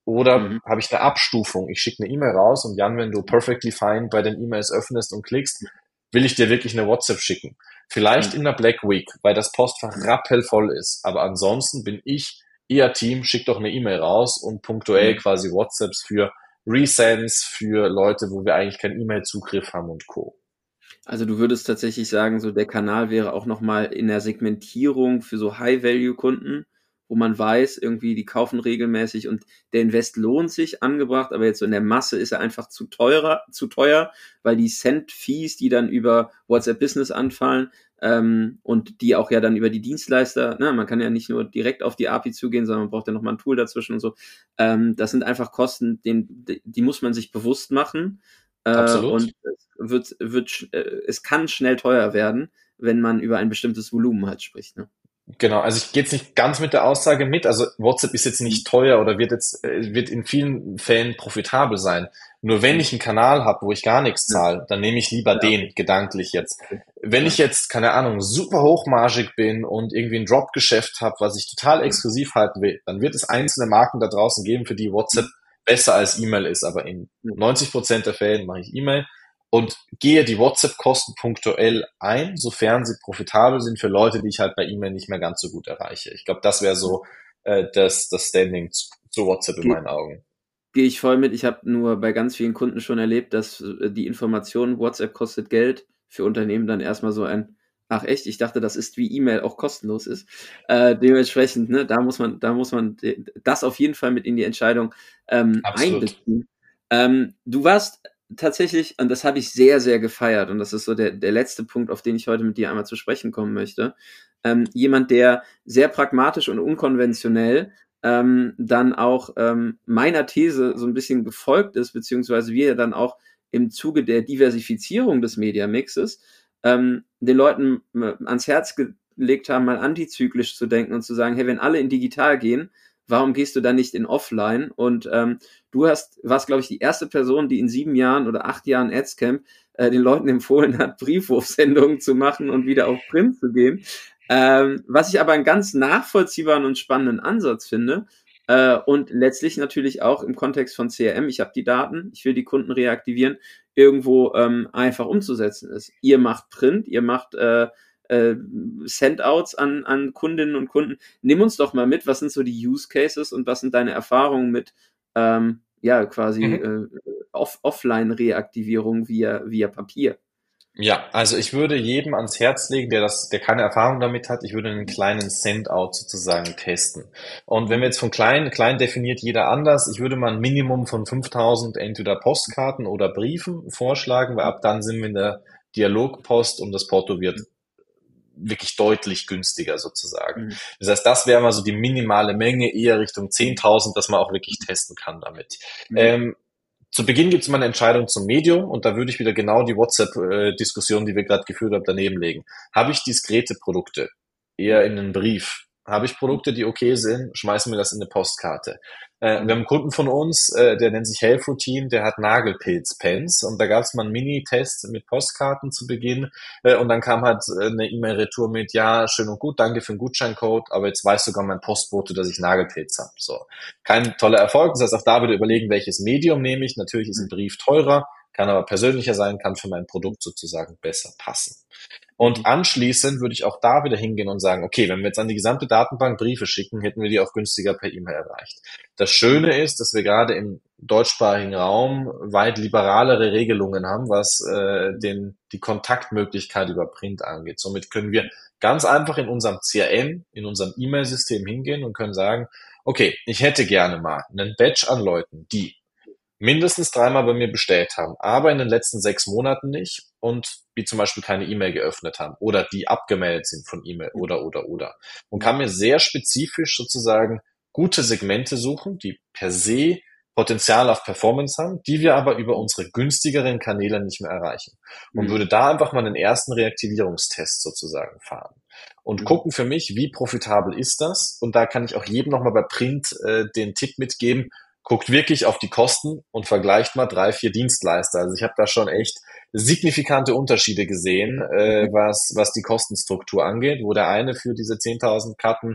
Oder Mhm. habe ich eine Abstufung? Ich schicke eine E-Mail raus und Jan, wenn du perfectly fine bei den E-Mails öffnest und klickst, will ich dir wirklich eine WhatsApp schicken. Vielleicht Mhm. in der Black Week, weil das Postfach rappelvoll ist. Aber ansonsten bin ich eher Team, schick doch eine E-Mail raus und punktuell Mhm. quasi WhatsApps für Resends, für Leute, wo wir eigentlich keinen E-Mail-Zugriff haben und Co. Also du würdest tatsächlich sagen, so der Kanal wäre auch nochmal in der Segmentierung für so High-Value-Kunden, wo man weiß, irgendwie die kaufen regelmäßig und der Invest lohnt sich, angebracht, aber jetzt so in der Masse ist er einfach zu teurer, zu teuer, weil die Cent-Fees, die dann über WhatsApp Business anfallen, ähm, und die auch ja dann über die Dienstleister, ne, man kann ja nicht nur direkt auf die A P I zugehen, sondern man braucht ja nochmal ein Tool dazwischen und so. Ähm, das sind einfach Kosten, den, die muss man sich bewusst machen. Äh, Absolut. und es wird, wird, äh, es kann schnell teuer werden, wenn man über ein bestimmtes Volumen halt spricht, ne? Genau, also ich gehe jetzt nicht ganz mit der Aussage mit. Also WhatsApp ist jetzt nicht teuer oder wird jetzt äh, wird in vielen Fällen profitabel sein. Nur wenn ich einen Kanal habe, wo ich gar nichts Ja. zahle, dann nehme ich lieber Ja. den gedanklich jetzt. Okay. Wenn Ja. ich jetzt, keine Ahnung, super hochmargig bin und irgendwie ein Drop-Geschäft habe, was ich total exklusiv halten will, dann wird es einzelne Marken da draußen geben, für die WhatsApp besser als E-Mail ist. Aber in neunzig Prozent der Fällen mache ich E-Mail und gehe die WhatsApp-Kosten punktuell ein, sofern sie profitabel sind für Leute, die ich halt bei E-Mail nicht mehr ganz so gut erreiche. Ich glaube, das wäre so äh, das, das Standing zu, zu WhatsApp in Ge meinen Augen. Gehe ich voll mit. Ich habe nur bei ganz vielen Kunden schon erlebt, dass äh, die Information, WhatsApp kostet Geld, für Unternehmen dann erstmal so ein, ach echt, ich dachte, das ist wie E-Mail auch kostenlos ist. Äh, dementsprechend, ne, da muss man, da muss man das auf jeden Fall mit in die Entscheidung ähm, Absolut. einbeziehen. Ähm, du warst tatsächlich, und das habe ich sehr, sehr gefeiert, und das ist so der, der letzte Punkt, auf den ich heute mit dir einmal zu sprechen kommen möchte, ähm, jemand, der sehr pragmatisch und unkonventionell ähm, dann auch ähm, meiner These so ein bisschen gefolgt ist, beziehungsweise wir dann auch im Zuge der Diversifizierung des Mediamixes ähm, den Leuten äh, ans Herz gelegt haben, mal antizyklisch zu denken und zu sagen, hey, wenn alle in digital gehen, warum gehst du dann nicht in offline? Und ähm, du hast, warst, glaube ich, die erste Person, die in sieben Jahren oder acht Jahren Adscamp äh, den Leuten empfohlen hat, Briefwurfsendungen zu machen und wieder auf Print zu gehen. Ähm, was ich aber einen ganz nachvollziehbaren und spannenden Ansatz finde, äh, und letztlich natürlich auch im Kontext von C R M, ich habe die Daten, ich will die Kunden reaktivieren, irgendwo ähm, einfach umzusetzen ist. Ihr macht Print, ihr macht äh, äh, Sendouts an, an Kundinnen und Kunden. Nimm uns doch mal mit, was sind so die Use Cases und was sind deine Erfahrungen mit ähm, ja quasi Mhm. äh, off Offline-Reaktivierung via, via Papier? Ja, also ich würde jedem ans Herz legen, der das, der keine Erfahrung damit hat, ich würde einen kleinen Sendout sozusagen testen. Und wenn wir jetzt von klein, klein definiert jeder anders, ich würde mal ein Minimum von fünftausend entweder Postkarten oder Briefen vorschlagen, weil ab dann sind wir in der Dialogpost und das Porto wird wirklich deutlich günstiger sozusagen. Mhm. Das heißt, das wäre mal so die minimale Menge, eher Richtung zehntausend, dass man auch wirklich testen kann damit. Mhm. Ähm, zu Beginn gibt es mal eine Entscheidung zum Medium und da würde ich wieder genau die WhatsApp-Diskussion, die wir gerade geführt haben, daneben legen. Habe ich diskrete Produkte? Eher in einen Brief. Habe ich Produkte, die okay sind, schmeißen wir das in eine Postkarte. Äh, wir haben einen Kunden von uns, äh, der nennt sich Health Routine, der hat Nagelpilz-Pens und da gab es mal einen Mini-Test mit Postkarten zu Beginn äh, und dann kam halt äh, eine E-Mail-Retour mit, ja, schön und gut, danke für den Gutscheincode, aber jetzt weiß sogar mein Postbote, dass ich Nagelpilz habe. So, kein toller Erfolg, das heißt, auch da wieder überlegen, welches Medium nehme ich. Natürlich ist ein Brief teurer, kann aber persönlicher sein, kann für mein Produkt sozusagen besser passen. Und anschließend würde ich auch da wieder hingehen und sagen, okay, wenn wir jetzt an die gesamte Datenbank Briefe schicken, hätten wir die auch günstiger per E-Mail erreicht. Das Schöne ist, dass wir gerade im deutschsprachigen Raum weit liberalere Regelungen haben, was äh, den, die Kontaktmöglichkeit über Print angeht. Somit können wir ganz einfach in unserem C R M, in unserem E-Mail-System hingehen und können sagen, okay, ich hätte gerne mal einen Batch an Leuten, die mindestens dreimal bei mir bestellt haben, aber in den letzten sechs Monaten nicht und die zum Beispiel keine E-Mail geöffnet haben oder die abgemeldet sind von E-Mail oder, oder, oder. Und kann mir sehr spezifisch sozusagen gute Segmente suchen, die per se Potenzial auf Performance haben, die wir aber über unsere günstigeren Kanäle nicht mehr erreichen. Und Mhm. würde da einfach mal einen ersten Reaktivierungstest sozusagen fahren. Und Mhm. gucken für mich, wie profitabel ist das? Und da kann ich auch jedem nochmal bei Print äh, den Tipp mitgeben, guckt wirklich auf die Kosten und vergleicht mal drei, vier Dienstleister. Also ich habe da schon echt signifikante Unterschiede gesehen, äh, was, was die Kostenstruktur angeht, wo der eine für diese zehntausend Karten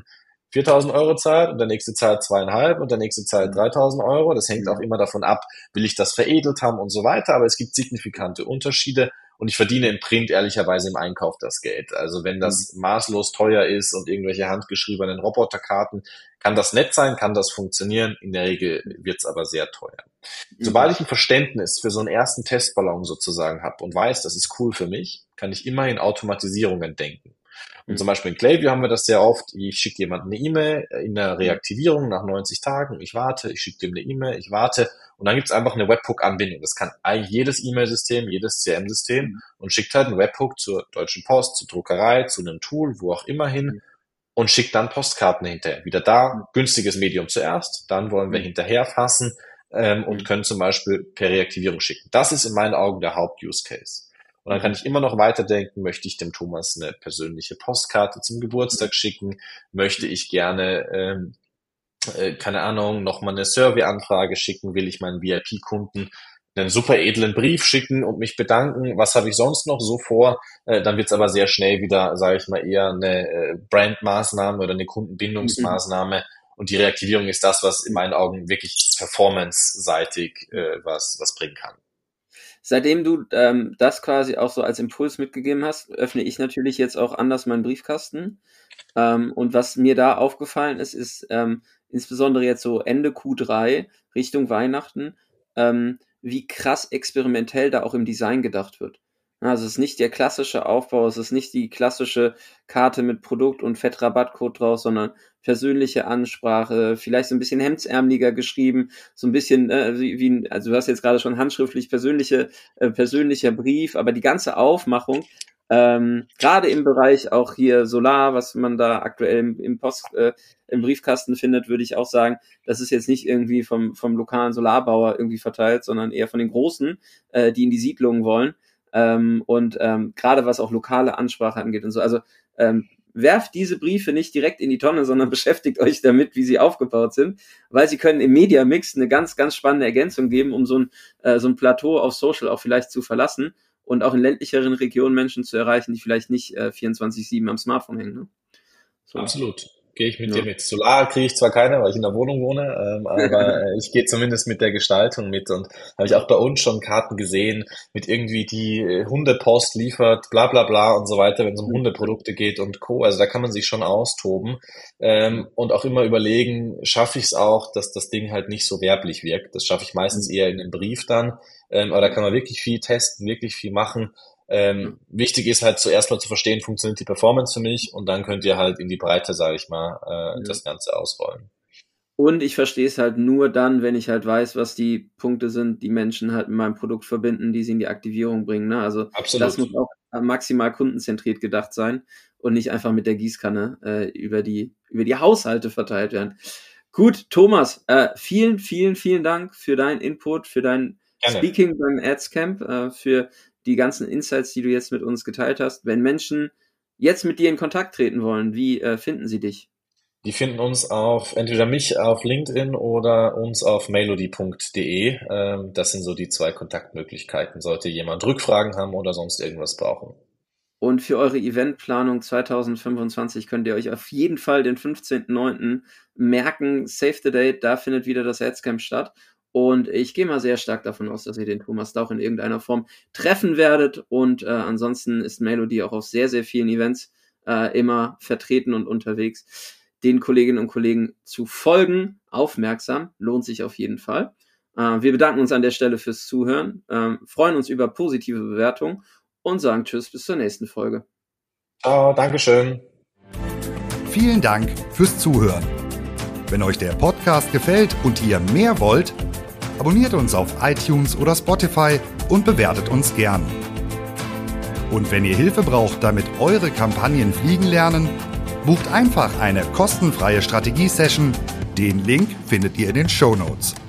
viertausend Euro zahlt und der nächste zahlt zweieinhalb und der nächste zahlt dreitausend Euro. Das hängt auch immer davon ab, will ich das veredelt haben und so weiter. Aber es gibt signifikante Unterschiede und ich verdiene im Print ehrlicherweise im Einkauf das Geld. Also wenn das maßlos teuer ist und irgendwelche handgeschriebenen Roboterkarten, kann das nett sein, kann das funktionieren. In der Regel wird's aber sehr teuer. Sobald ich ein Verständnis für so einen ersten Testballon sozusagen habe und weiß, das ist cool für mich, kann ich immer in Automatisierungen denken. Und zum Beispiel in Klaviyo haben wir das sehr oft. Ich schicke jemandem eine E-Mail in der Reaktivierung nach neunzig Tagen. Ich warte, ich schicke dem eine E-Mail, ich warte. Und dann gibt's einfach eine Webhook-Anbindung. Das kann eigentlich jedes E-Mail-System, jedes C R M-System und schickt halt einen Webhook zur Deutschen Post, zur Druckerei, zu einem Tool, wo auch immer hin und schickt dann Postkarten hinterher. Wieder da, günstiges Medium zuerst, dann wollen wir hinterher fassen ähm, und können zum Beispiel per Reaktivierung schicken. Das ist in meinen Augen der Haupt-Use-Case. Und dann kann ich immer noch weiterdenken, möchte ich dem Thomas eine persönliche Postkarte zum Geburtstag schicken, möchte ich gerne, ähm, äh, keine Ahnung, nochmal eine Survey-Anfrage schicken, will ich meinen V I P-Kunden einen super edlen Brief schicken und mich bedanken, was habe ich sonst noch so vor, äh, dann wird's aber sehr schnell wieder, sage ich mal, eher eine äh, Brandmaßnahme oder eine Kundenbindungsmaßnahme. Mhm. Und die Reaktivierung ist das, was in meinen Augen wirklich performance-seitig äh, was, was bringen kann. Seitdem du ähm, das quasi auch so als Impuls mitgegeben hast, öffne ich natürlich jetzt auch anders meinen Briefkasten. Ähm, und was mir da aufgefallen ist, ist ähm, insbesondere jetzt so Ende Q drei, Richtung Weihnachten, ähm, wie krass experimentell da auch im Design gedacht wird. Also es ist nicht der klassische Aufbau, es ist nicht die klassische Karte mit Produkt und Fettrabattcode draus, sondern persönliche Ansprache, vielleicht so ein bisschen hemdsärmeliger geschrieben, so ein bisschen äh, wie, wie, also du hast jetzt gerade schon handschriftlich persönliche äh, persönlicher Brief, aber die ganze Aufmachung, ähm, gerade im Bereich auch hier Solar, was man da aktuell im, im Post, äh, im Briefkasten findet, würde ich auch sagen, das ist jetzt nicht irgendwie vom vom lokalen Solarbauer irgendwie verteilt, sondern eher von den Großen, äh, die in die Siedlungen wollen. Ähm, und ähm, gerade was auch lokale Ansprache angeht und so. Also ähm, werft diese Briefe nicht direkt in die Tonne, sondern beschäftigt euch damit, wie sie aufgebaut sind, weil sie können im Media-Mix eine ganz, ganz spannende Ergänzung geben, um so ein, äh, so ein Plateau auf Social auch vielleicht zu verlassen und auch in ländlicheren Regionen Menschen zu erreichen, die vielleicht nicht äh, vierundzwanzig sieben am Smartphone hängen. Ne? So. Absolut. Gehe ich mit ja. dir mit. Solar kriege ich zwar keine, weil ich in der Wohnung wohne, ähm, aber äh, ich gehe zumindest mit der Gestaltung mit und habe ich auch bei uns schon Karten gesehen, mit irgendwie die äh, Hundepost liefert, bla bla bla und so weiter, wenn es um Hundeprodukte geht und Co. Also da kann man sich schon austoben ähm, und auch immer überlegen, schaffe ich es auch, dass das Ding halt nicht so werblich wirkt. Das schaffe ich meistens eher in einem Brief dann, ähm, aber da kann man wirklich viel testen, wirklich viel machen. Ähm, wichtig ist halt zuerst mal zu verstehen, funktioniert die Performance für mich und dann könnt ihr halt in die Breite, sage ich mal, äh, ja. das Ganze ausrollen. Und ich verstehe es halt nur dann, wenn ich halt weiß, was die Punkte sind, die Menschen halt mit meinem Produkt verbinden, die sie in die Aktivierung bringen. Ne? Also Absolut. Das muss auch maximal kundenzentriert gedacht sein und nicht einfach mit der Gießkanne äh, über die über die Haushalte verteilt werden. Gut, Thomas, äh, vielen, vielen, vielen Dank für deinen Input, für dein Gerne. Speaking beim Adscamp, äh, für die ganzen Insights, die du jetzt mit uns geteilt hast. Wenn Menschen jetzt mit dir in Kontakt treten wollen, wie äh, finden sie dich? Die finden uns auf, entweder mich auf LinkedIn oder uns auf mailody punkt de. Ähm, das sind so die zwei Kontaktmöglichkeiten, sollte jemand Rückfragen haben oder sonst irgendwas brauchen. Und für eure Eventplanung zwanzig fünfundzwanzig könnt ihr euch auf jeden Fall den fünfzehnten neunten merken. Save the date, da findet wieder das Adscamp statt. Und ich gehe mal sehr stark davon aus, dass ihr den Thomas Dauch in irgendeiner Form treffen werdet. Und äh, ansonsten ist Mailody auch auf sehr, sehr vielen Events äh, immer vertreten und unterwegs. Den Kolleginnen und Kollegen zu folgen, aufmerksam, lohnt sich auf jeden Fall. Äh, wir bedanken uns an der Stelle fürs Zuhören, äh, freuen uns über positive Bewertungen und sagen Tschüss bis zur nächsten Folge. Ciao, Dankeschön. Vielen Dank fürs Zuhören. Wenn euch der Podcast gefällt und ihr mehr wollt, abonniert uns auf iTunes oder Spotify und bewertet uns gern. Und wenn ihr Hilfe braucht, damit eure Kampagnen fliegen lernen, bucht einfach eine kostenfreie Strategie-Session. Den Link findet ihr in den Shownotes.